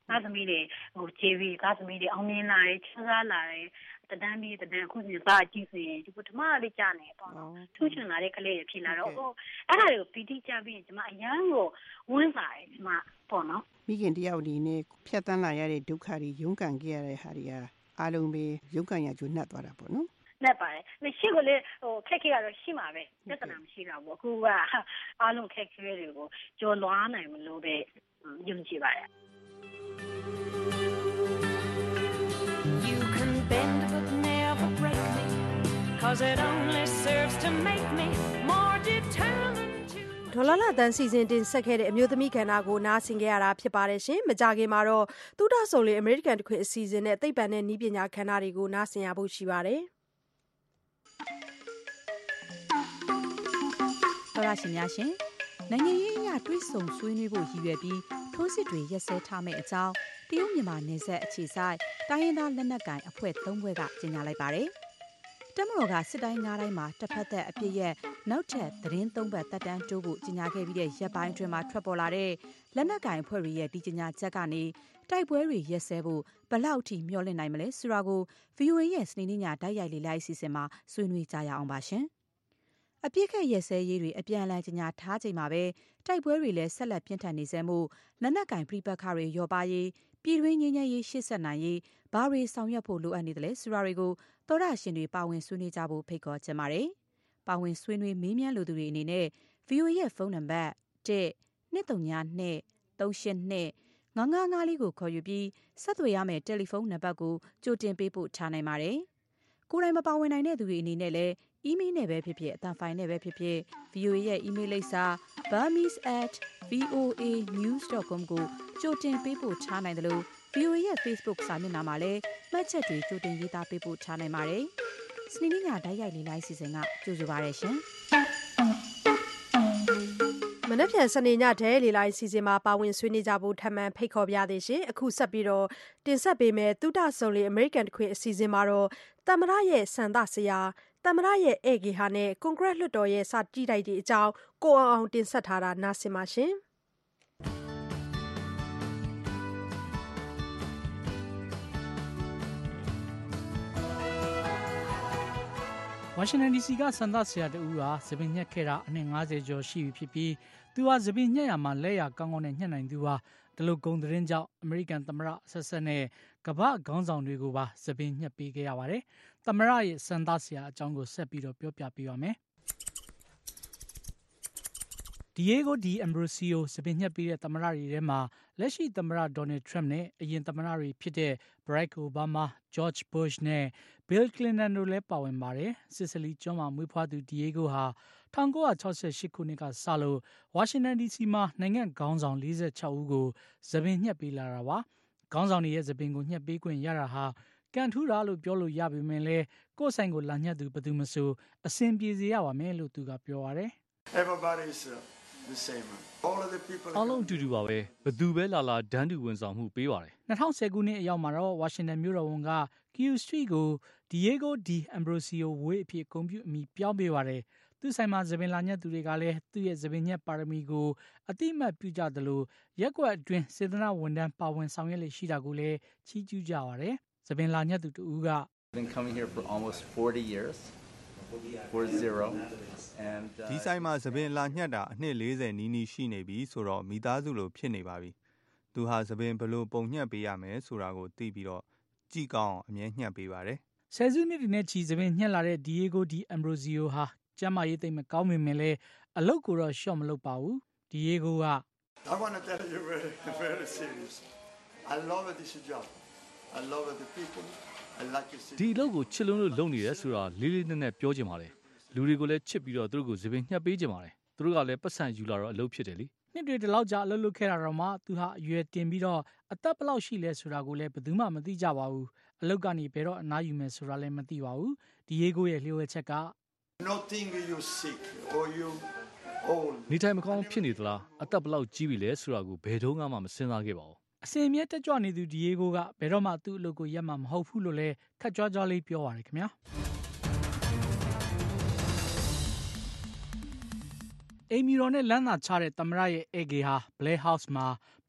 သားသမီးတွေဟိုခြေပြီးသားသမီးတွေအောင်မြင်လာတယ်ချမ်းသာလာတယ်တဒန်းပြီးတဒန်းအခုစီသားကြည့်ဆိုရင်ဒီပထမလေးကြားနေပေါ့နော်ထူးချွန်လာတဲ့ကလေးတွေဖြစ်လာတော့ဟိုအဲ့ဒါတွေကိုပီတိကြပြီးရင်ကျမအရန်ကိုဝန်းစားတယ်ကျမပေါ့နော်မိခင်တယောက်ဒီနေ့ဖြတ်တန်းလာရတဲ့ဒုက္ခတွေရုန်းကန်ခဲ့ရတဲ့ဟာတွေကအားလုံးပဲရုန်းကန်ရကျိုးနှက်သွားတာပေါ့နော်နဲ့ပါတယ်။ရှိကလေးဟိုခက်ခဲရတော့ရှိမှာပဲ။ပြဿနာမရှိတော့ဘူး။အခုကအားလုံးခက်ခဲတွေကိုကျော်လွှားနိုင်မလို့ပဲယုံကြည်ပါတယ်။ You can bend but never break me cause it only serves to make me more determined to ဒေါ်လာလာတန်းစီစဉ်တင်ဆက်ခဲ့တဲ့အမျိုးသမီးကဏ္ဍကိုနားဆင်ကြရတာဖြစ်ပါတယ်ရှင်။မကြခင်မှာတော့သုဒဆုံလေအမေရိကန်တခွေအစီအစဉ်နဲ့သိပ္ပံနဲ့နည်းပညာကဏ္ဍတွေကိုနားဆင်ရဖို့ရှိပါတယ်။တော်ရရှင်များရှင်နိုင်ငံရေးအရတွေးဆုံဆွေးနွေးဖို့ရည်ရွယ်ပြီးထိုးစစ်တွေရက်စဲထားမယ့်အကြောင်းတရုတ်မြန်မာနယ်စပ်အခြေဆိုင်တိုင်းရင်းသားလက်နက်ကိုင်အဖွဲ့သုံးဖွဲ့ကကြေညာလိုက်ပါတယ်။တမတော်ကစစ်တိုင်းငါးတိုင်းမှာတစ်ဖက်သက်အပြစ်ရဲ့နောက်ထပ်သတင်းသုံးပတ်တက်တန်းတိုးဖို့ကြေညာခဲ့ပြီးတဲ့ရက်ပိုင်းအတွင်းမှာထွက်ပေါ်လာတဲ့လက်နက်ကိုင်အဖွဲ့တွေရဲ့ဒီကြေညာချက်ကနေတိုက်ပွဲတွေရက်စဲဖို့ဘလောက်ထိမျှော်လင့်နိုင်မလဲဆိုတာကို ဗီအိုအေ ရဲ့စနေနေ့ညတိုက်ရိုက်လေးလိုက်အစီအစဉ်မှာဆွေးနွေးကြရအောင်ပါရှင်။အပြစ်ခက်ရက်စဲရေးတွေအပြန်အလှန်ကြေညာထားချိန်မှာပဲတိုက်ပွဲတွေလည်းဆက်လက်ပြင်းထန်နေစေမှုလက်နက်ကင်ပြိပက္ခတွေရောပါရေးပြည်တွင်းငြိမ်းချမ်းရေးရှေ့ဆက်နိုင်ရေးဘာတွေဆောင်ရွက်ဖို့လိုအပ်နေတယ်လဲဆိုတာတွေကိုသောရရှင်တွေပါဝင်ဆွေးနွေးကြဖို့ဖိတ်ခေါ်ချင်ပါတယ်။ပါဝင်ဆွေးနွေးမေးမြန်းလိုသူတွေအနေနဲ့ ဗီအိုအေ ရဲ့ဖုန်းနံပါတ်တစ် နှစ်သုံးညနှစ် သုံးရှစ်နှစ် ငါးငါးငါးလေးကိုခေါ်ယူပြီးဆက်သွယ်ရမယ့်တယ်လီဖုန်းနံပါတ်ကိုကြိုတင်ပေးဖို့ထားနိုင်ပါတယ်။ကိုယ်တိုင်မပါဝင်နိုင်တဲ့သူတွေအနေနဲ့လည်းအီးမေးလ်နဲ့ပဲဖြစ်ဖြစ်အသံဖိုင်နဲ့ပဲဖြစ်ဖြစ် ဗီအိုအေ ရဲ့အီးမေးလ်လိပ်စာ burmese at voa news dot com ကိုကြိုတင်ပေးဖို့ထားနိုင်တယ်လို့ ဗီအိုအေ ရဲ့ Facebook စာမျက်နှာမှာလည်းမှတ်ချက်တွေကြိုတင်ရေးသားပေးဖို့ထားနိုင်ပါတယ်။စနေနေ့ညတိုက်ရိုက်လေးလိုက်စီစဉ်ကကြိုဆိုပါရရှင်။မနေ့ပြန်စနေညတဲ့လေလိုင်းစီစဉ်မှာပါဝင်ဆွေးနွေးကြဖို့ထပ်မံဖိတ်ခေါ်ပြသေးရှင်အခုဆက်ပြီးတော့တင်ဆက်ပေးမယ်သုဒဆုံလေအမေရိကန်တခွေအစီအစဉ်မှာတော့သမ္မတရဲ့စံသဆရာသမ္မတရဲ့ဧကေဟာနဲ့ကွန်ဂရက်လွှတ်တော်ရဲ့စာကြည့်တိုက်တဲ့အကြောင်းကိုအောင်အောင်တင်ဆက်ထားတာနားဆင်ပါရှင်ဝါရှင်တန်ဒီစီကစံသဆရာတူဟာသပင်ညက်ခဲ့တာအနှစ်ငါးဆယ်ကျော်ရှိပြီဖြစ်ပြီးသူဟာသပင်ညက်ရမှာလက်ရကောင်းကောင်းနဲ့ညှက်နိုင်သူဟာဒီလိုဂုံသတင်းကြောင့်အမေရိကန်သမ္မတဆက်ဆက်နဲ့ကမ္ဘာခေါင်းဆောင်တွေကိုပါသပင်ညက်ပေးခဲ့ရပါတယ်။သမ္မတရဲ့စံသဆရာအကြောင်းကိုဆက်ပြီးတော့ပြောပြပေးပါမယ်။ Diego de Ambrosio သပင်ညက်ပေးတဲ့သမ္မတတွေထဲမှာလက်ရှိသမ္မတ Donald Trump နဲ့အရင်သမ္မတတွေဖြစ်တဲ့ Barack Obama, George Bush နဲ့ Bill Clinton တို့လည်းပါဝင်ပါတယ်။စစ်စလီကျွန်းမှာမွေးဖွားသူ Diego ဟာ၁၉၆၈ခုနှစ်ကစလို့ဝါရှင်တန်ဒီစီမှာနိုင်ငံခေါင်းဆောင်၄၆ဦးကိုသပင်ညက်ပေးလာတာပါ။ခေါင်းဆောင်တွေရဲ့သပင်ကိုညက်ပေးခွင့်ရတာဟာကန်ထူးတာလို့ပြောလို့ရပေမဲ့လည်းကိုယ်ဆိုင်ကိုလာညက်သူဘယ်သူမဆိုအဆင်ပြေစေရပါမယ်လို့သူကပြောပါတယ်။ Everybody is uh, the same. All of the people အားလုံးအတူတူပါပဲဘယ်သူပဲလာလာဒန်းတူဝန်ဆောင်မှုပေးပါတယ်၂၀၁၀ခုနှစ်အရောက်မှာတော့ဝါရှင်တန်မြို့တော်ဝန်က Q Street ကို Diego de Ambrosio ဝေးအဖြစ်ဂုဏ်ပြုအမည်ပြောင်းပေးပါတယ်သူဆိုင်မှာသပင်လာညက်သူတွေကလည်းသူ့ရဲ့သပင်ညက်ပါရမီကိုအတိအမှတ်ပြုကြသလိုရက်ကွက်အတွင်းစေတနာဝန်ထမ်းပါဝင်ဆောင်ရွက်လေရှိတာကိုလည်းချီးကျူးကြပါတယ်သပင်လာညက်သူတူက Been coming here for almost forty years four zero and ဒီဆိုင်မှာသပင်လာညက်တာအနှစ်၄၀နီးနီးရှိနေပြီဆိုတော့မိသားစုလိုဖြစ်နေပါပြီသူဟာသပင်ဘလို့ပုံညက်ပေးရမယ်ဆိုတာကိုသိပြီးတော့ကြည့်ကောင်းအမြဲညှက်ပေးပါတယ်ဆယ်စုနှစ်တွေနဲ့ချီသပင်ညှက်လာတဲ့ Diego de Ambrosio ဟာကျမ်းမာရေးသိမ့်မကောင်းပေမဲ့လည်းအလုပ်ကိုတော့ရှော့မလုပ်ပါဘူး Diego က I want to tell you very very serious I love this job I love the people I like it ဒီအလုပ်ကိုချစ်လုံးလို့လုပ်နေတယ်ဆိုတာလေးလေးနက်နက်ပြောချင်ပါတယ်လူတွေကိုလည်းချစ်ပြီးတော့သူတို့ကိုသပင်ညှက်ပေးချင်ပါတယ်သူတို့ကလည်းပတ်စံယူလာတော့အလုပ်ဖြစ်တယ်လေနှစ်တွေတလောက်ကြာအလုပ်လုပ်ခဲ့တာတော့မှသူဟာအရွယ်တင်ပြီးတော့အသက်ဘယ်လောက်ရှိလဲဆိုတာကိုလည်းဘယ်သူမှမသိကြပါဘူးအလုပ်ကနေဘယ်တော့အနားယူမယ်ဆိုတာလည်းမသိပါဘူး Diego ရဲ့လျှို့ဝှက်ချက်က Nothing you sick or you old နေထိုင်မကောင်းဖြစ်နေသလားအသက်ဘယ်လောက်ကြီးပြီလဲဆိုတာကိုဘယ်တော့မှမစဉ်းစားခဲ့ပါဘူးအစင်မြဲတက်ကြွနေသူ Diego ကဘယ်တော့မှသူ့အလုပ်ကိုရက်မှမဟုတ်ဘူးလို့လည်းခက်ကြွကြွလေးပြောပါတယ်ခင်ဗျာအိမ်မီတော်နဲ့လမ်းသာချတဲ့သမ္မတရဲ့ဧကေဟာ Blair House မှာပ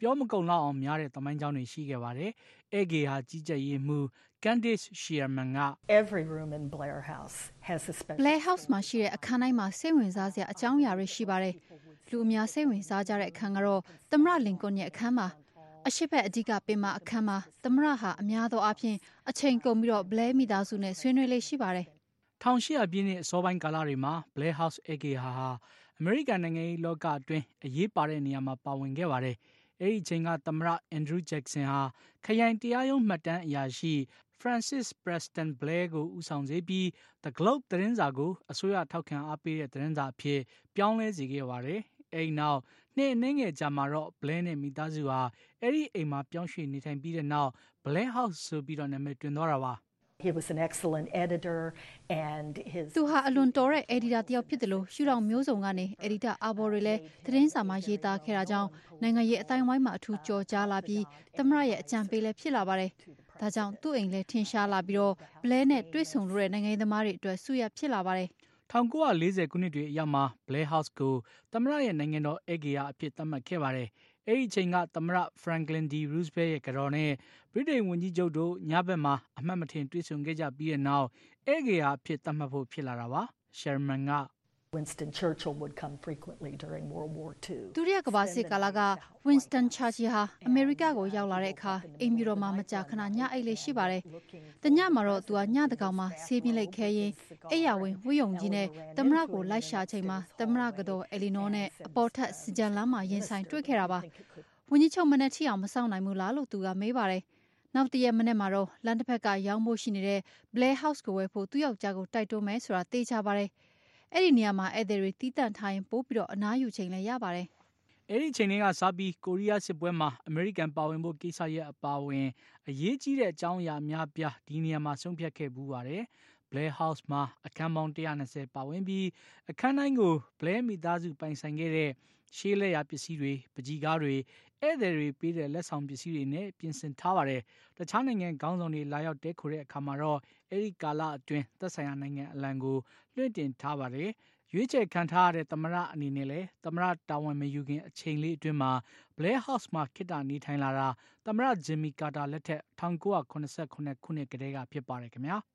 ပြောမကုန်လောက်အောင်များတဲ့သမိုင်းကြောင်းတွေရှိခဲ့ပါတယ်။ ဧည့်ဂေဟာကြီးကြပ်ရေးမှူး Candice Sherman က Every room in Blair House has a special Blair House မှာရှိတဲ့အခန်းတိုင်းမှာစိတ်ဝင်စားစရာအကြောင်းအရာတွေရှိပါတယ်။လူအများစိတ်ဝင်စားကြတဲ့အခန်းကတော့သမ္မတလင်ကွန်ရဲ့အခန်းပါ။အရှိတ်ဘက်အဓိကပင်မအခန်းမှာသမ္မတဟာအများသောအားဖြင့်အချိန်ကုန်ပြီးတော့ Blair မိသားစုနဲ့ဆွေးနွေးလေးရှိပါတယ်။တစ်ရှစ်ရာပြည့်နှစ်အစောပိုင်းကာလတွေမှာ Blair House ဧည့်ဂေဟာဟာအမေရိကန်နိုင်ငံရေးလောကအတွင်းအရေးပါတဲ့နေရာမှာပါဝင်ခဲ့ပါတယ်။အဲဒီအချိန်ကသမ္မတ Andrew Jackson ဟာခရိုင်တရားရုံးမှတ်တမ်းအရာရှိ Francis Preston Blair ကိုဦးဆောင်စေပြီး The Globe သတင်းစာကိုအစိုးရထောက်ခံအားပေးတဲ့သတင်းစာအဖြစ်ပြောင်းလဲစေခဲ့ပါတယ်။အဲဒီနောက်နှစ်အနည်းငယ်ကြာမှာတော့ Blair နဲ့မိသားစုဟာအဲဒီအိမ်မှာပြောင်းရွှေ့နေထိုင်ပြီးတဲ့နောက် Blair House ဆိုပြီးတော့နာမည်တွင်သွားတာပါ He was an excellent editor and his သူဟာအလွန်တော်တဲ့ editor တယောက်ဖြစ်တယ်လို့ရှုထောင့်မျိုးစုံကနေ editor အာဘော်တွေလည်းသတင်းစာမှာရေးသားခဲ့တာကြောင့်နိုင်ငံရေးအတိုင်းဝိုင်းမှာအထူးကြော်ကြားလာပြီးသမ္မတရဲ့အကြံပေးလည်းဖြစ်လာပါတယ်။ဒါကြောင့်သူ့အိမ်လည်းထင်ရှားလာပြီးတော့ Blair နဲ့တွေ့ဆုံလို့တဲ့နိုင်ငံရေးသမားတွေအတွက်ဆုရဖြစ်လာပါတယ်။၁၉၄၀ခုနှစ်တွေအရောက်မှာ Blair House ကိုသမ္မတရဲ့နိုင်ငံတော်ဧည့်ဂေဟာအဖြစ်သတ်မှတ်ခဲ့ပါတယ်။အဲဒီအချိန်ကသမ္မတ Franklin D. Roosevelt ရဲ့ကတော်နဲ့ဗြိတိန်ဝန်ကြီးချုပ်တို့ညဘက်မှာအမှတ်မထင်တွေ့ဆုံခဲ့ကြပြီးတဲ့နောက်ဧည့်ဂေဟာအဖြစ်သတ်မှတ်ဖို့ဖြစ်လာတာပါ။ Sherman က Winston Churchill would come frequently during World War Two ဒုတိယကမ္ဘာစစ်ကာလက Winston Churchill ဟာအမေရိကကိုရောက်လာတဲ့အခါအိမ်ဖြူတော်မှာမကြာခဏညအိတ်လေးရှိပါတယ်။တညမှာတော့သူကညတကောင်မှာဆေးပြင်းလိုက်ခဲရင်အိယာဝင်ဝိယုံကြီးနဲ့သမ္မတကိုလိုက်ရှာချိန်မှာသမ္မတကတော်အယ်လီနိုနဲ့အပေါ်ထက်စကြံလမ်းမှာရင်ဆိုင်တွေ့ခဲ့တာပါ။ဝန်ကြီးချုပ်မနဲ့ထီအောင်မဆောင်နိုင်ဘူးလားလို့သူကမေးပါတယ်။နောက်တရက်မနေ့မှာတော့လန်တစ်ဖက်ကရောင်းဖို့ရှိနေတဲ့ Blair House ကိုဝယ်ဖို့သူ့ယောက်ျားကိုတိုက်တွန်းမယ်ဆိုတာသိချပါတယ်။အဲ့ဒီနေရာမှာဧည့်သည်တွေတီးတန့်ထားရင်ပို့ပြီးတော့အနားယူချိန်လည်းရပါတယ်။အဲ့ဒီချိန်တွေကစပြီးကိုရီးယားစစ်ပွဲမှာအမေရိကန်ပါဝင်ဖို့ကိစ္စရဲ့အပါအဝင်အရေးကြီးတဲ့အကြောင်းအရာများပြားဒီနေရာမှာဆုံးဖြတ်ခဲ့ပူးပါတယ်။ Blair House မှာအခန်းပေါင်းone hundred twentyပါဝင်ပြီးအခန်းတိုင်းကို Blair မိသားစုပိုင်ဆိုင်ခဲ့တဲ့ရှေးလက်ရာပစ္စည်းတွေပကြီးကားတွေဧည့်သည်တွေပေးတဲ့လက်ဆောင်ပစ္စည်းတွေနဲ့ပြင်ဆင်ထားပါတယ်။တခြားနိုင်ငံခေါင်းဆောင်တွေလာရောက်တဲခိုတဲ့အခါမှာတော့အဲဒီကာလအတွင်းသက်ဆိုင်ရာနိုင်ငံအလံကိုလွှင့်တင်ထားပါတယ်။ရွေးချယ်ခံထားရတဲ့သမ္မတအနေနဲ့လည်းသမ္မတတာဝန်မယူခင်အချိန်လေးအတွင်းမှာ Blair House မှာခေတ္တနေထိုင်လာတာသမ္မတ Jimmy Carter လက်ထက်one thousand nine hundred seventy-sevenခုနှစ်ကတည်းကဖြစ်ပါတယ်ခင်ဗျာ။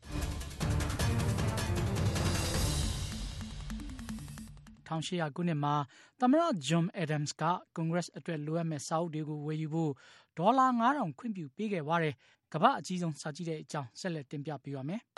one thousand eight hundredခုနှစ်မှာသမ္မတ John Adams က Congress အတွက်လိုအပ်မဲ့စာအုပ်တွေကိုဝယ်ယူဖို့ဒေါ်လာfive thousandခွင့်ပြုပေးခဲ့ပါတယ်။ကမ္ဘာအကြီးဆုံးစာကြည့်တဲ့အကြောင်းဆက်လက်တင်ပြပေးပါမယ်။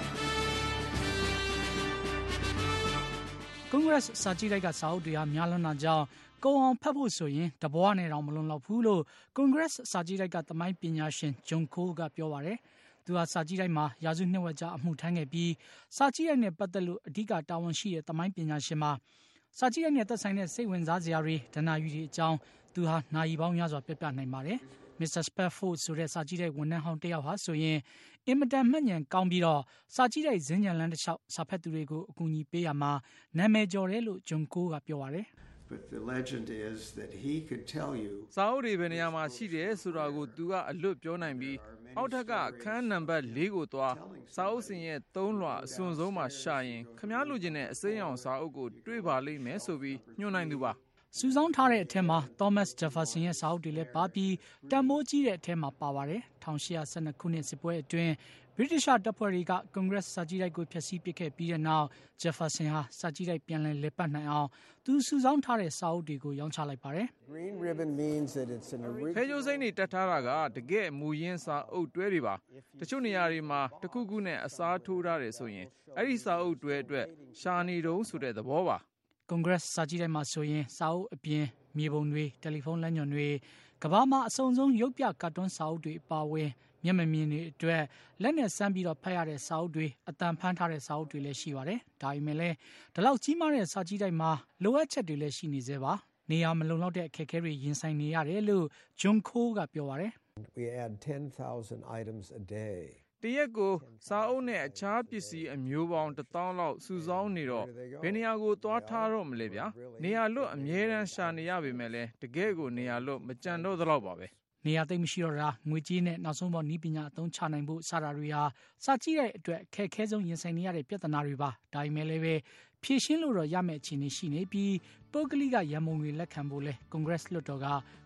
Congress စာကြည့်လိုက်ကစာအုပ်တွေဟာများလွန်းတာကြောင့်ကုန်အောင်ဖတ်ဖို့ဆိုရင်တဘွားနဲ့တောင်မလွန်လောက်ဘူးလို့ Congress စာကြည့်လိုက်ကသမိုင်းပညာရှင် John Cole ကပြောပါတယ်။သူဟာစာကြည့်လိုက်မှာရာစုနှစ်ဝက်ကြာအမှုထမ်းခဲ့ပြီးစာကြည့်လိုက်နဲ့ပတ်သက်လို့အဓိကတာဝန်ရှိတဲ့သမိုင်းပညာရှင်မှာစာကြည့်လိုက်နဲ့သက်ဆိုင်တဲ့စိတ်ဝင်စားစရာတွေဒဏ္ဍာရီတွေအကြောင်းသူဟာနာရီပေါင်းများစွာပြပြနိုင်ပါတယ်။ Mister Spafford ဆိုတဲ့စာကြည့်တဲ့ဝန်ထမ်းဟောင်းတယောက်ဟာဆိုရင်အင်မတန်မှတ်ဉာဏ်ကောင်းပြီးတော့စာကြည့်တဲ့ဇင်းဉဏ်လန်းတစ်လျှောက်စာဖတ်သူတွေကိုအကူအညီပေးရမှာနာမည်ကျော်တယ်လို့ဂျွန်ကိုကပြောပါတယ်။ But the legend is that he could tell you စာအုပ်တွေဘယ်နေရာမှာရှိတယ်ဆိုတာကိုသူကအလွတ်ပြောနိုင်ပြီးအောက်ထက်ကအခန်းနံပါတ်fourကိုသွားစာအုပ်စဉ်ရဲ့သုံးလွှာအစွန်ဆုံးမှာရှာရင်ခမားလူချင်းတဲ့အစိမ်းအောင်စာအုပ်ကိုတွေ့ပါလိမ့်မယ်ဆိုပြီးညွှန်နိုင်သူပါစုဆောင်းထားတဲ့အထက်မှာ Thomas Jefferson ရဲ့စာအုပ်တွေလည်းပါပြီးတန်မိုးကြီးတဲ့အထက်မှာပါပါတယ်။one thousand eight hundred twelveခုနှစ်စစ်ပွဲအတွင်းဗြိတိရှတပ်ဖွဲ့တွေက Congress စာကြည့်တိုက်ကိုဖျက်ဆီးပစ်ခဲ့ပြီးတဲ့နောက် Jefferson ဟာစာကြည့်တိုက်ပြန်လည်လည်ပတ်နိုင်အောင်သူစုဆောင်းထားတဲ့စာအုပ်တွေကိုရောင်းချလိုက်ပါတယ်။ Green ribbon means that it's an original ဖဲကြိုးစိမ့်တွေတက်ထားတာကတကယ်မူရင်းစာအုပ်တွဲတွေပါ။တချို့နေရာတွေမှာတစ်ခုခုနဲ့အစားထိုးထားတယ်ဆိုရင်အဲ့ဒီစာအုပ်တွဲအတွက်ရှာနေတုံးဆိုတဲ့သဘောပါ။ Congress စာကြည့်တိုက်မှာဆိုရင်စာအုပ်အပြင်မြေပုံတွေတယ်လီဖုန်းလမ်းညွှန်တွေကမ္ဘာမှာအစုံဆုံးရုပ်ပြကာတွန်းစာအုပ်တွေအပါအဝင်မျက်မမြင်တွေအတွက်လက်နဲ့စမ်းပြီးတော့ဖတ်ရတဲ့စာအုပ်တွေအတန်ဖန်ထားတဲ့စာအုပ်တွေလည်းရှိပါတယ်။ဒါပေမဲ့လည်းဒီလောက်ကြီးမားတဲ့စာကြည့်တိုက်မှာလိုအပ်ချက်တွေလည်းရှိနေသေးပါ။နေရာမလုံလောက်တဲ့အခက်အခဲတွေရင်ဆိုင်နေရတယ်လို့ John Cole ကပြောပါတယ်။ We add ten thousand items a day. တရက်ကိုစာအုပ်နဲ့အခြားပစ္စည်းအမျိုးပေါင်းတစ်သောင်းလောက်စုဆောင်းနေတော့ဘယ်နေရာကိုသွားထားတော့မလဲဗျာနေရာလွတ်အမြဲတမ်းရှာနေရပေမဲ့လည်းတကယ်ကိုနေရာလွတ်မကြံတော့သလောက်ပါပဲနေရာသိမ်းမရှိတော့တာငွေကြေးနဲ့နောက်ဆုံးပေါ်နည်းပညာအသုံးချနိုင်ဖို့စတာတွေဟာစာကြည့်တဲ့အတွက်အခက်အခဲဆုံးရင်ဆိုင်နေရတဲ့ပြဿနာတွေပါဒါပေမဲ့လည်းပဲဖြည့်ရှင်းလို့တော့ရမယ့်အခြေအနေရှိနေပြီးပုဂ္ဂလိကရန်ပုံငွေလက်ခံဖို့လဲ Congress လွှတ်တော်က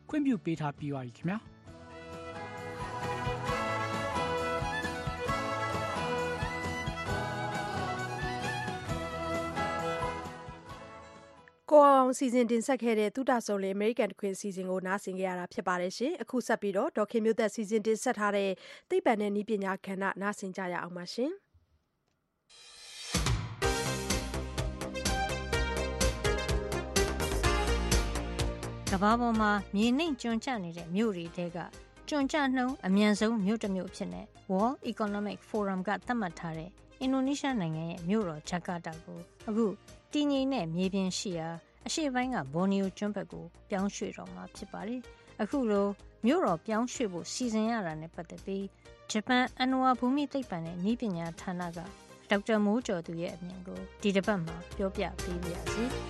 ခွင့်ပြုပေးထားပြီးပါပြီခင်ဗျာကိုအောင်စီစဉ်တင်ဆက်ခဲ့တဲ့သုတဆုံလေအမေရိကန်တခွင်စီစဉ်ကိုနားဆင်ကြရတာဖြစ်ပါတယ်ရှင်အခုဆက်ပြီးတော့ဒေါခင်မျိုးသက်စီစဉ်တင်ဆက်ထားတဲ့သိပ္ပံနဲ့နည်းပညာကဏ္ဍနားဆင်ကြရအောင်ပါရှင်ကမ္ဘာပေါ်မှာမြေနှိမ်ကျွံကျနေတဲ့မြို့တွေတဲကကျွံကျနှုန်းအမြန်ဆုံးမြို့တစ်မြို့ဖြစ်နေ World Economic Forum ကသတ်မှတ်ထားတဲ့အင်ဒိုနီးရှားနိုင်ငံရဲ့မြို့တော်ဂျကာတာကိုအခုတည်ငြိမ်တဲ့မြေပြင်ရှိရာအရှေ့ပိုင်းကဘော်နီယိုကျွန်းဘက်ကိုပြောင်းရွှေ့တော့မှာဖြစ်ပါတယ်။အခုလိုမြို့တော်ပြောင်းရွှေ့ဖို့စီစဉ်ရတာနဲ့ပတ်သက်ပြီးဂျပန်အန်နဝါဘူမိသိပ္ပံနဲ့နည်းပညာဌာနကဒေါက်တာမိုးကျော်သူရဲ့အမြင်ကိုဒီတစ်ပတ်မှာပြောပြပေးပါရစေ။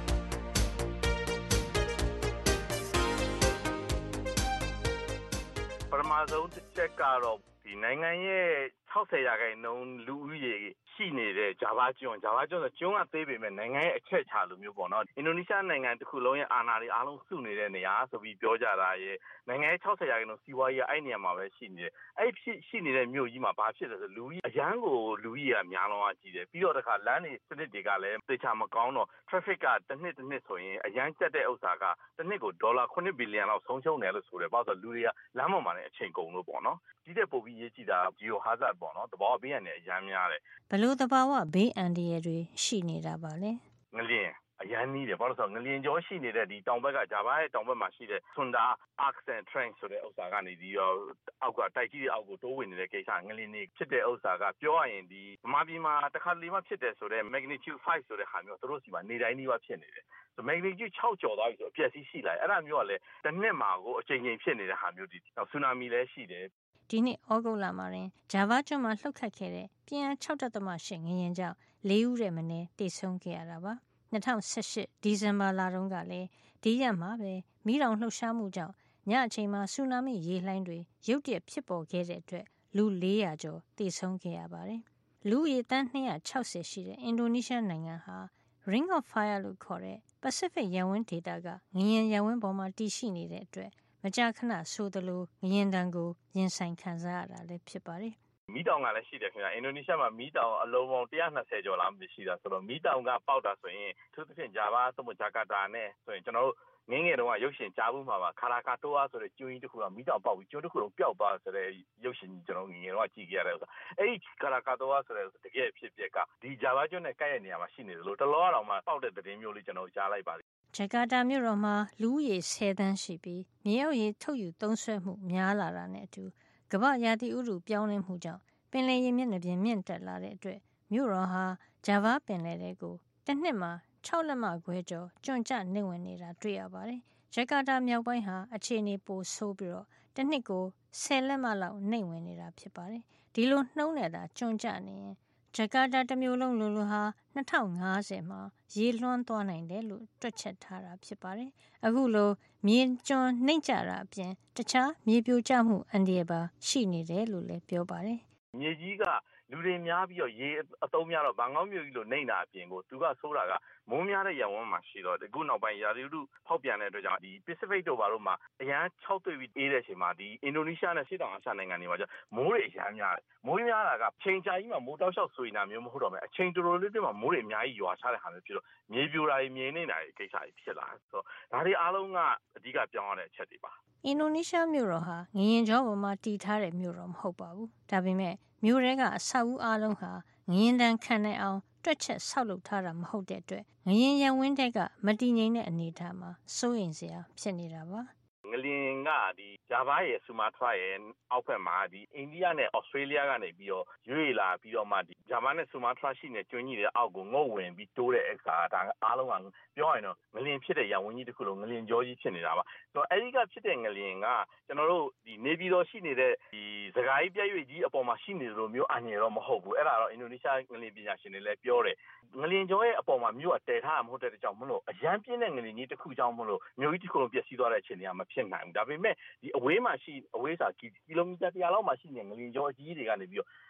ပထမဆုံးတစ်ချက်ကတော့ဒီနိုင်ငံရဲ့၆၀ရာခိုင်နှုန်းလူဦးရေရှိနေတဲ့ဂျာဗာကျွန်းဂျာဗာကျွန်းဆိုကျွန်းကသေးပေမဲ့နိုင်ငံရဲ့အချက်ချလိုမျိုးပေါ့နော်အင်ဒိုနီးရှားနိုင်ငံတစ်ခုလုံးရဲ့အာဏာတွေအားလုံးစုနေတဲ့နေရာဆိုပြီးပြောကြတာရဲ့နိုင်ငံရဲ့၆၀ရာခိုင်နှုန်းစီးပွားရေးအဲ့နေရာမှာပဲရှိနေတယ်အဲ့ဖြစ်ရှိနေတဲ့မြို့ကြီးမှာဘာဖြစ်လဲဆိုလူကြီးအရန်ကိုလူကြီးကများလုံးအားကြီးတယ်ပြီးတော့တခါလမ်းတွေစနစ်တွေကလည်းတေချာမကောင်းတော့ traffic ကတစ်နှစ်တစ်နှစ်ဆိုရင်အရန်ကျက်တဲ့ဥစ္စာကတစ်နှစ်ကိုဒေါ်လာခုနှစ်ဘီလီယံလောက်ဆုံးရှုံးတယ်လို့ဆိုတယ်ဘာလို့ဆိုလူတွေကလမ်းပေါ်မှာလည်းအချိန်ကုန်လို့ပေါ့နော်ဒီတဲ့ပုံပြီးရေးကြည့်တာ geo hazard ပေါ့နော်တဘာဘေးရန်နဲ့အရန်များတယ်ဘလို့တဘာဝဘေးအန္တရာယ်တွေရှိနေတာပါလေငလျင်အရန်နီးတယ်ဘာလို့ဆိုငလျင်ကြောရှိနေတဲ့ဒီတောင်ဘက်ကဂျာဗာရဲ့တောင်ဘက်မှာရှိတဲ့ဆွန်ဒါ arcs and trench ဆိုတဲ့ဥစ္စာကနေဒီရောအောက်ကတိုက်ကြီးတွေအောက်ကိုတိုးဝင်နေတဲ့ကိစ္စငလျင်တွေဖြစ်တဲ့ဥစ္စာကပြောရရင်ဒီဗမာပြည်မှာတစ်ခါလေမှဖြစ်တယ်ဆိုတော့ magnitude five ဆိုတဲ့ဟာမျိုးတို့စီမှာနေတိုင်းနီးပါးဖြစ်နေတယ်ဆို magnitude sixကျော်သွားပြီဆိုအပျက်စီးရှိလာအဲ့ဒါမျိုးကလည်းတစ်နှစ်မှာကိုအချိန်ချင်းဖြစ်နေတဲ့ဟာမျိုးဒီနောက်ဆူနာမီလည်းရှိတယ်ဒီနှစ်ဩဂုတ်လမှာရင်ဂျာဗာကျွန်းမှာလှုပ်ခတ်ခဲ့တဲ့ပြင်းအား ၆.၈ ငလျင်ကြောင့်၄ဦးရဲ့မနည်းတိတ်ဆုံးခဲ့ရတာပါ၂၀၁၈ဒီဇင်ဘာလတုန်းကလည်းဒီရက်မှာပဲမိလောင်လှုပ်ရှားမှုကြောင့်ညအချိန်မှာဆူနာမီရေလှိုင်းတွေရုတ်တရက်ဖြစ်ပေါ်ခဲ့တဲ့အတွက်လူ၄ရာကျော်တိတ်ဆုံးခဲ့ရပါတယ်လူဦးရေတန်း၂၆၀ရှိတဲ့အင်ဒိုနီးရှားနိုင်ငံဟာ Ring of Fire လို့ခေါ်တဲ့ Pacific ရပ်ဝန်းဒေသကငလျင်ရပ်ဝန်းပေါ်မှာတည်ရှိနေတဲ့အတွက်မကြာခဏဆိုသလိုငလျင်တန်းကိုရင်ဆိုင်ခံစားရတာလည်းဖြစ်ပါတယ်မီးတောင်ကလည်းရှိတယ်ခင်ဗျာအင်ဒိုနီးရှားမှာမီးတောင်အလုံးပေါင်းone hundred twentyကျော်လားမရှိတာဆိုတော့မီးတောင်ကပေါက်တာဆိုရင်သူသဖြင့်ဂျာဗာသို့မဟုတ်ဂျကာတာနဲ့ဆိုရင်ကျွန်တော်တို့ငင်းငယ်တုန်းကရုပ်ရှင်ကြားဘူးမှာပါခါရာကာတိုအာဆိုတဲ့ကျွန်းကြီးတစ်ခုကမီးတောင်ပေါက်ပြီးကျွန်းတစ်ခုလုံးပျောက်သွားဆိုတဲ့ရုပ်ရှင်ကြီးကျွန်တော်ငင်းငယ်တုန်းကကြည့်ခဲ့ရတဲ့ဥစ္စာအဲ့ဒီခါရာကာတိုအာဆိုတဲ့တကယ်ဖြစ်ပျက်ကဒီဂျာဗာကျွန်းနဲ့ကိုက်ရဲ့နေရာမှာရှိနေတယ်လို့တလောတော်မှာပေါက်တဲ့သတင်းမျိုးလေးကျွန်တော်ကြားလိုက်ပါတယ်ဂျကာတာမြို့တော်မှာလူဦးရေtenသန်းရှိပြီးမြေအောက်ရေထုတ်ယူသုံးစွဲမှုများလာတာနဲ့အတူကမ္ဘာရာသီဥတုပြောင်းလဲမှုကြောင့်ပင်လယ်ရေမျက်နှာပြင်မြင့်တက်လာတဲ့အတွက်မြို့တော်ဟာဂျာဗာပင်လယ်တွေကိုတစ်နှစ်မှာ၆လက်မခွဲကျော်ကျွံ့ကျနေဝင်နေတာတွေ့ရပါတယ်။ဂျကာတာမြောက်ပိုင်းဟာအခြေအနေပိုဆိုးပြီးတော့တစ်နှစ်ကိုtenလက်မလောက်နေဝင်နေတာဖြစ်ပါတယ်။ဒီလိုနှုံးနေတာကျွံ့ကျနေရင်ဂျကာတာတစ်မျိုးလုံးလူလူဟာtwo thousand fiftyမှာရေလွှမ်းသွားနိုင်တယ်လို့တွက်ချက်ထားတာဖြစ်ပါတယ်။အခုလိုမြေကျွံနှိမ့်ကျတာအပြင်တခြားမြေပြိုကျမှုအန္တရာယ်ပါရှိနေတယ်လို့လည်းပြောပါတယ်။မြေကြီးကလူတွေများပြီးတော့ရေအသုံးများတော့ဗန်ကောင်းမြို့ကြီးလိုနှိမ့်တာအပြင်ကိုသူကဆိုးတာကမိုးများတဲ့ရပ်ဝန်းမှာရှိတော့အခုနောက်ပိုင်းရာသီဥတုဖောက်ပြန်တဲ့အတွက်ကြောင့်ဒီ Pacific တို့ဘာလို့မှအရန်၆တွေ့ပြီးအေးတဲ့အချိန်မှာဒီအင်ဒိုနီးရှားနဲ့ရှေ့တောင်အာရှနိုင်ငံတွေမှာကျမိုးတွေအရန်များတယ်မိုးများတာကချိန်ကြာကြီးမှာမိုးတောက်လျှောက်ဆွေနေတာမျိုးမဟုတ်တော့မယ်အချိန်တော်တော်လေးတည်းမှာမိုးတွေအများကြီးရွာချတဲ့ဟာမျိုးဖြစ်တော့မြေပြိုတာတွေမြေနေတာတွေကိစ္စတွေဖြစ်လာဆိုတော့ဒါတွေအားလုံးကအဓိကပြောင်းရတဲ့အချက်တွေပါအင်ဒိုနီးရှားမြို့တော်ဟာငရင်ကျောပေါ်မှာတည်ထားတဲ့မြို့တော်မဟုတ်ပါဘူးဒါပေမဲ့မြို့ထဲကအဆောက်အဦအားလုံးဟာငရင်တန်ခံနိုင်အောင်တွက်ချက်ဆောက်လုပ်ထားတာမဟုတ်တဲ့အတွက်ငရင်ရံဝင်းတဲ့ကမတည်ငြိမ်တဲ့အနေအထားမှာစိုးရိမ်စရာဖြစ်နေတာပါငလင်ကဒီဂျာဗာရဲ့ဆူမာထရာရဲ့အောက်ဘက်မှာဒီအိန္ဒိယနဲ့ဩစတြေးလျကနေပြီးတော့ရွေ့လာပြီးတော့မှဒီဂျာဗာနဲ့ဆူမာထရာရှိနေကျွန်းကြီးတွေအောက်ကိုငုတ်ဝင်ပြီးတိုးတဲ့အခါဒါအားလုံးကပြောရရင်တော့ငလင်ဖြစ်တဲ့ရံဝင်းကြီးတစ်ခုလုံးငလင်ကြောကြီးဖြစ်နေတာပါဆိုတော့အဲဒီကဖြစ်တဲ့ငလင်ကကျွန်တော်တို့ဒီနေပြည်တော်ရှိနေတဲ့ဒီစကိုင်းပြည့်ရွေ့ကြီးအပေါ်မှာရှိနေလို့မျိုးအငြင်းတော့မဟုတ်ဘူးအဲ့ဒါတော့အင်ဒိုနီးရှားငလင်ပညာရှင်တွေလည်းပြောတယ်ငလင်ကြောရဲ့အပေါ်မှာမြို့ကတည်ထားတာမဟုတ်တဲ့ကြောင့်မလို့အရန်ပြင်းတဲ့ငလင်ကြီးတစ်ခုကြောင့်မလို့မြို့ကြီးတစ်ခုလုံးပျက်စီးသွားတဲ့အခြေအနေကမဖြစ်နိုင်ဘူးဒါပေမဲ့ဒီအဝေးမှာရှိအဝေးစာကီလိုမီတာone hundredလောက်မှာရှိနေငလင်ကြောအကြီးတွေကနေပြီးတော့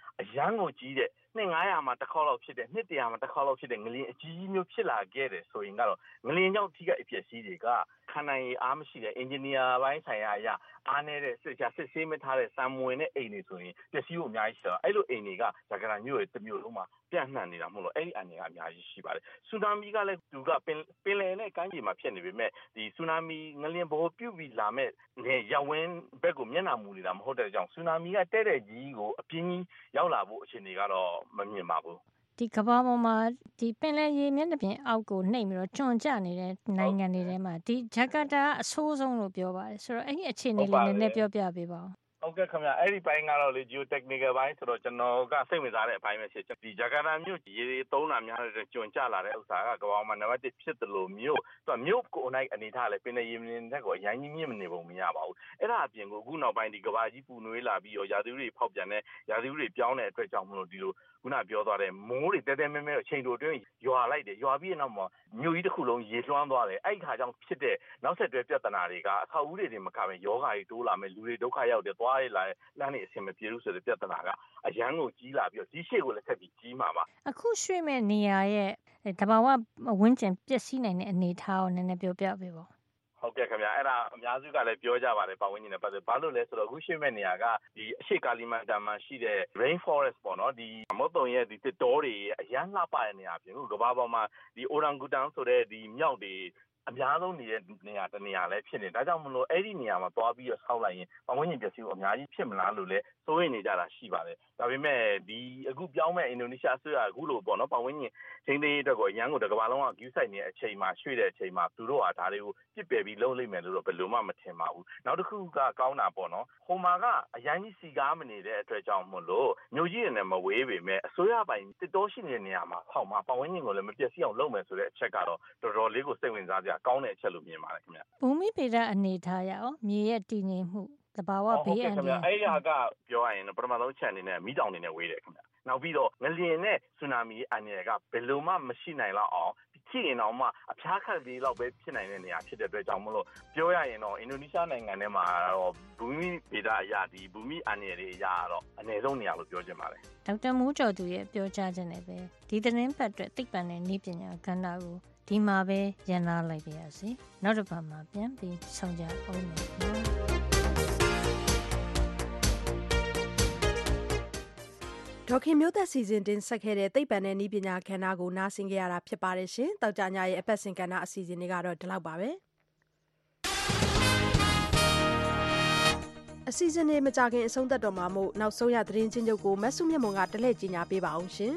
အရန်ကိုကြီးတဲ့နှစ်nine hundredမှာတစ်ခေါက်လောက်ဖြစ်တဲ့နှစ်one hundredမှာတစ်ခေါက်လောက်ဖြစ်တဲ့ငလျင်အကြီးကြီးမျိုးဖြစ်လာခဲ့တယ်ဆိုရင်ကတော့ငလျင်ကြောင့်ထိခိုက်အပျက်စီးတွေကခံနိုင်ရည်အားမရှိတဲ့ engineer ဘိုင်းဆိုင်ရာအရာအားနေတဲ့စစ်ချစစ်ဆေးမထားတဲ့စံမဝင်တဲ့အိမ်တွေဆိုရင်ပျက်စီးဖို့အများကြီးရှိတော့အဲ့လိုအိမ်တွေကဂျကာတာမြို့ရဲ့တစ်မြို့လုံးမှာပြန့်နှံ့နေတာမဟုတ်လို့အဲ့ဒီအန်တွေကအများကြီးရှိပါတယ်ဆူနာမီကလည်းသူကပင်ပင်လယ်နဲ့ကမ်းခြေမှာဖြစ်နေပေမဲ့ဒီဆူနာမီငလျင်ဘောပြုတ်ပြီးလာမဲ့နေရဝင်းဘက်ကိုမျက်နှာမူနေတာမဟုတ်တဲ့ကြောင့်ဆူနာမီကတဲ့တဲ့ကြီးကိုအပြင်းကြီးရောက်လာဖို့အခြေအနေကတော့မမြင်ပါဘူးဒီကဘာပေါ်မှာဒီပင်လယ်ရေမျက်နှာပြင်အောက်ကိုနှိပ်ပြီးတော့ကျွံကျနေတဲ့နိုင်ငံတွေထဲမှာဒီဂျကာတာအဆိုးဆုံးလို့ပြောပါတယ်ဆိုတော့အဲ့ဒီအခြေအနေလေးနည်းနည်းပြောပြပေးပါဦးဟုတ်ကဲ့ခင်ဗျအဲ့ဒီပိုင်းကတော့လေ geotechnical ဘိုင်းဆိုတော့ကျွန်တော်ကစိတ်ဝင်စားတဲ့အပိုင်းပဲဖြစ်ဒီဂျကာတာမြို့ရေသုံးတာများတဲ့ကျွံကျလာတဲ့ဥစ္စာကကမ္ဘာမှာနံပါတ်oneဖြစ်တယ်လို့မြို့သူကမြို့ကိုအနိုင်အနေထားလဲပင်လယ်ရေမြင့်တဲ့ကိုအရင်ကြီးမြင့်မနေပုံမရပါဘူးအဲ့ဒါအပြင်ကိုအခုနောက်ပိုင်းဒီကဘာကြီးပူနွေးလာပြီးရောရာသီဥတုတွေဖောက်ပြန်တဲ့ရာသီဥတုတွေပြောင်းတဲ့အတွက်ကြောင့်မလို့ဒီလိုခုနပြောသွားတဲ့မိုးတွေတဲတဲမဲမဲအချိန်တိုအတွင်းရွာလိုက်တယ်ရွာပြီးနောက်မှာမြို့ကြီးတစ်ခုလုံးရေလွှမ်းသွားတယ်အဲ့ဒီခါကျတော့ဖြစ်တဲ့နောက်ဆက်တွဲပြဿနာတွေကအဆောက်အဦတွေတင်မကဘဲယောဂါတွေတိုးလာမယ်လူတွေဒုက္ခရောက်တယ်သွားရလာလမ်းတွေအဆင်မပြေဘူးဆိုတဲ့ပြဿနာကအရန်ကိုကြီးလာပြီးတော့ကြီးရှေ့ကိုလည်းဆက်ပြီးကြီးမှာပါအခုရွှေ့မဲ့နေရာရဲ့တဘာဝဝန်းကျင်ပျက်စီးနိုင်တဲ့အနေအထားကိုနည်းနည်းပြောပြပေးပါဟုတ်ကဲ့ခင်ဗျအဲ့ဒါအများစုကလည်းပြောကြပါတယ်ပတ်ဝန်းကျင်နဲ့ပတ်သက်ဘာလို့လဲဆိုတော့အခုရှိမဲ့နေရာကဒီအရှိကာလီမန်တန်မှာရှိတဲ့ rain forest ပေါ့နော်ဒီမုတ်တုံရဲ့ဒီတစ်တော်တွေအရန်လှပတဲ့နေရာပြင်ခုကဘာပေါ်မှာဒီ orangutan ဆိုတဲ့ဒီမြောက်တွေအများဆုံးနေတဲ့နေရာတနေရာလည်းဖြစ်နေဒါကြောင့်မလို့အဲ့ဒီနေရာမှာသွားပြီးတော့ဆောက်လိုက်ရင်ပတ်ဝန်းကျင်ပျက်စီးဖို့အများကြီးဖြစ်မလားလို့လည်းစိုးရိမ်နေကြတာရှိပါတယ်ဒါပေမဲ့ဒီအခုပြောင်းမဲ့အင်ဒိုနီးရှားအစိုးရအခုလိုပေါ့နော်ပတ်ဝန်းကျင်ချင်းသေးအတွက်ကိုအရန်ကိုတကဘာလုံးက view site နေတဲ့အချိန်မှာရွှေ့တဲ့အချိန်မှာသူတို့ကဒါတွေကိုပြစ်ပယ်ပြီးလုံးလိုက်မယ်လို့တော့ဘယ်လိုမှမထင်ပါဘူးနောက်တစ်ခုကကောင်းတာပေါ့နော်ဟိုမှာကအရန်ကြီးစီကားမနေတဲ့အတွက်ကြောင့်မို့လို့မြို့ကြီးတွေနဲ့မဝေးပေမဲ့အစိုးရပိုင်တစ်တော်ရှိနေတဲ့နေရာမှာဆောက်မှာပတ်ဝန်းကျင်ကိုလည်းမပျက်စီးအောင်လုပ်မယ်ဆိုတဲ့အချက်ကတော့တော်တော်လေးကိုစိတ်ဝင်စားစရာကောင်းတဲ့အချက်လို့မြင်ပါတယ်ခင်ဗျဘူမိဗေဒအနေထားရအောင်မြေရဲ့တည်ငြိမ်မှုတဘာဝဘေးအန္တရာယ်အဲ့ဒီဟာကပြောရရင်ပထမဆုံးချက်အနေနဲ့မိတောင်နေနဲ့ဝေးတယ်ခင်ဗျနောက်ပြီးတော့ငလျင်နဲ့ဆူနာမီအန္တရာယ်ကဘယ်လိုမှမရှိနိုင်လောက်အောင်ဖြစ်ရင်တော့မှအဖျားခတ်လေးလောက်ပဲဖြစ်နိုင်တဲ့နေရာဖြစ်တဲ့အတွက်ကြောင့်မလို့ပြောရရင်တော့အင်ဒိုနီးရှားနိုင်ငံထဲမှာတော့ဘူမိဗေဒအရာဒီဘူမိအန္တရာယ်တွေအရာတော့အနည်းဆုံးနေရာလို့ပြောချင်ပါတယ်ဒေါက်တာမိုးကျော်သူရဲ့ပြောကြားချက်နဲ့ပဲဒီသတင်းပတ်အတွက်သိပ္ပံနဲ့နည်းပညာကဏ္ဍကိုဒီမှာပဲရန်နာလိုက်ပါရစေနောက်တစ်ပတ်မှာပြန်ပြီးဆောင်ကြအောင်မယ်ဒေါခင်မျိုးသက်စီစဉ်တင်ဆက်ခဲ့တဲ့သိပ္ပံနဲ့နည်းပညာကဏ္ဍကိုနားဆင်ကြရတာဖြစ်ပါတယ်ရှင်တောက်ကြညရဲ့အပတ်စဉ်ကဏ္ဍအစီအစဉ်တွေကတော့ဒီလောက်ပါပဲအစီအစဉ်တွေမကြခင်အဆုံးသတ်တော်မှာမို့နောက်ဆုံးရသတင်းချင်းချုပ်ကိုမဆုမြတ်မွန်ကတလှည့်ကြီးညာပေးပါအောင်ရှင်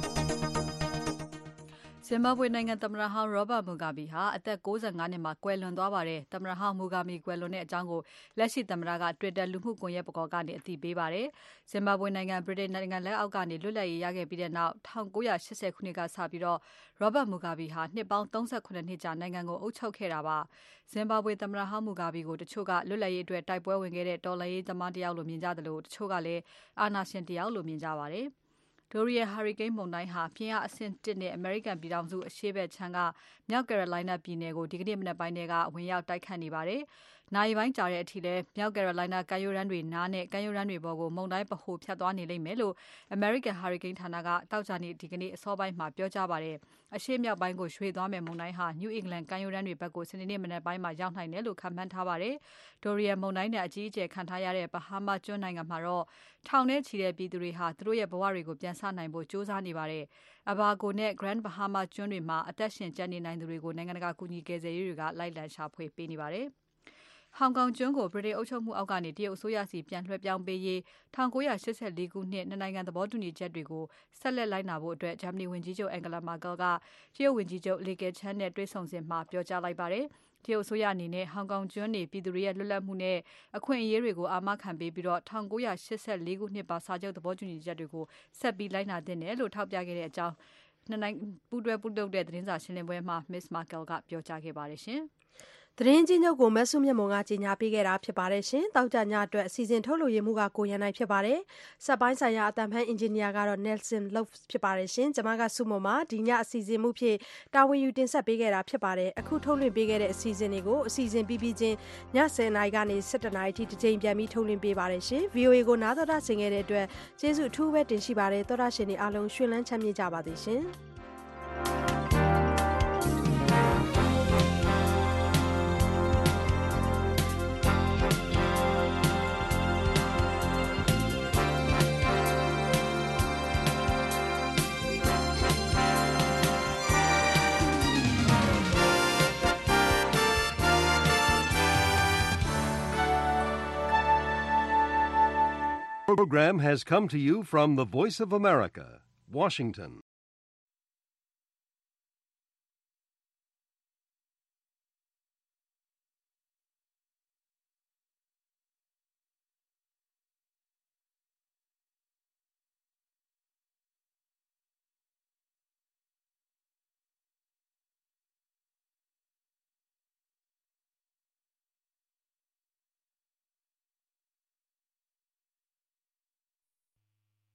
ဇင်ဘာဘွေနိုင်ငံသမ္မတဟောင်းရောဘတ်မူဂါဘီဟာအသက်၉၅နှစ်မှာကွယ်လွန်သွားပါတယ်။သမ္မတဟောင်းမူဂါဘီကွယ်လွန်တဲ့အကြောင်းကိုလက်ရှိသမ္မတက Twitter လူမှုကွန်ရက်ပေါ်ကနေအသိပေးပါတယ်။ဇင်ဘာဘွေနိုင်ငံဗြိတိန်နိုင်ငံလက်အောက်ကနေလွတ်လပ်ရေးရခဲ့ပြီးတဲ့နောက်၁၉၈၀ခုနှစ်ကစပြီးတော့ရောဘတ်မူဂါဘီဟာနှစ်ပေါင်း၃၇နှစ်ကြာနိုင်ငံကိုအုပ်ချုပ်ခဲ့တာပါ။ဇင်ဘာဘွေသမ္မတဟောင်းမူဂါဘီကိုတချို့ကလွတ်လပ်ရေးအတွက်တိုက်ပွဲဝင်ခဲ့တဲ့တော်လှန်ရေးသမားတယောက်လို့မြင်ကြတယ်လို့တချို့ကလည်းအာဏာရှင်တယောက်လို့မြင်ကြပါတယ်။ Dorian Hurricane မုန်တိုင်းဟာပြင်းအားအဆင့်တစ်နဲ့ American ပြည်ထောင်စုအရှေ့ဘက်ခြမ်းကမြောက် Carolina ပြည်နယ်ကိုဒီကနေ့မနက်ပိုင်းကဝင်ရောက်တိုက်ခတ်နေပါတယ်။နာရီပိုင်းကြာတဲ့အထိလည်းမြောက် Carolina ကမ်းရိုးတန်းတွေနားနဲ့ကမ်းရိုးတန်းတွေပေါ်ကိုမုန်တိုင်းဗဟိုဖြတ်သွားနေလိမ့်မယ်လို့ American Hurricane ဌာနကတောက်ကြနေဒီကနေ့အစောပိုင်းမှာပြောကြားပါတယ်။အရှေ့မြောက်ပိုင်းကိုရွှေ့သွားမယ့်မုန်တိုင်းဟာ New England ကမ်းရိုးတန်းတွေဘက်ကိုစနေနေ့မနက်ပိုင်းမှာရောက်နိုင်တယ်လို့ခန့်မှန်းထားပါတယ်။ Dorian မုန်တိုင်းနဲ့အကြီးအကျယ်ခံထားရတဲ့ Bahama ကျွန်းနိုင်ငံမှာတော့ထောင်နဲ့ချီတဲ့ပြည်သူတွေဟာသူတို့ရဲ့ဘဝတွေကိုပြန်ဆနိုင်ဖို့ကြိုးစားနေပါတယ်။ Abaco နဲ့ Grand Bahama ကျွန်းတွေမှာအသက်ရှင်ကျန်နေနိုင်သူတွေကိုနိုင်ငံတကာကူညီကယ်ဆယ်ရေးတွေကလိုက်လံရှာဖွေပေးနေပါတယ်။ဟောင်ကောင်ကျွန်းကိုဗြိတိန်အုပ်ချုပ်မှုအောက်ကနေတရုတ်အစိုးရစီပြန်လွှဲပြောင်းပေးရေး၁၉၈၄ခုနှစ်နှစ်နိုင်ငံသဘောတူညီချက်တွေကိုဆက်လက်လိုက်နာဖို့အတွက်ဂျာမနီဝန်ကြီးချုပ် Angela Merkel ကတရုတ်ဝန်ကြီးချုပ် Li Keqiang နဲ့တွေ့ဆုံစဉ်မှာပြောကြားလိုက်ပါတယ်။တရုတ်အစိုးရအနေနဲ့ဟောင်ကောင်ကျွန်းနေပြည်သူတွေရဲ့လွတ်လပ်မှုနဲ့အခွင့်အရေးတွေကိုအာမခံပေးပြီးတော့၁၉၈၄ခုနှစ်ပါစာချုပ်သဘောတူညီချက်တွေကိုဆက်ပြီးလိုက်နာသင့်တယ်လို့ထောက်ပြခဲ့တဲ့အကြောင်းနှစ်နိုင်ငံပူးတွဲပူးလုပ်တဲ့သတင်းစာရှင်းလင်းပွဲမှာ Miss Merkel ကပြောကြားခဲ့ပါတယ်ရှင်။သတင်းကြီးညုပ်ကိုမဆုမြတ်မွန်ကကြီးညာပေးခဲ့တာဖြစ်ပါတယ်ရှင်။တောက်ကြညအတွက်အစီအစဉ်ထုတ်လို့ရမှုကကိုရန်နိုင်ဖြစ်ပါတယ်။စက်ပိုင်းဆိုင်ရာအတန်ဖန်အင်ဂျင်နီယာကတော့ Nelson Love ဖြစ်ပါတယ်ရှင်။ကျွန်မကဆုမွန်ပါဒီညအစီအစဉ်မှုဖြစ်တာဝန်ယူတင်ဆက်ပေးခဲ့တာဖြစ်ပါတယ်။အခုထုတ်လွှင့်ပေးခဲ့တဲ့အစီအစဉ်တွေကိုအစီအစဉ်ပြီးပြီးချင်းညဆယ်နာရီကနေဆယ်တစ်နာရီထိတစ်ချိန်ပြန်ပြီးထုတ်လွှင့်ပေးပါတယ်ရှင်။ V O A ကိုနားတော်တာဆင်ခဲ့တဲ့အတွက်ကျေးဇူးအထူးပဲတင်ရှိပါတယ်။သောတာရှင်တွေအားလုံးရှင်လန်းချမ်းမြေ့ကြပါစေရှင်။ Program has come to you from the Voice of America, Washington.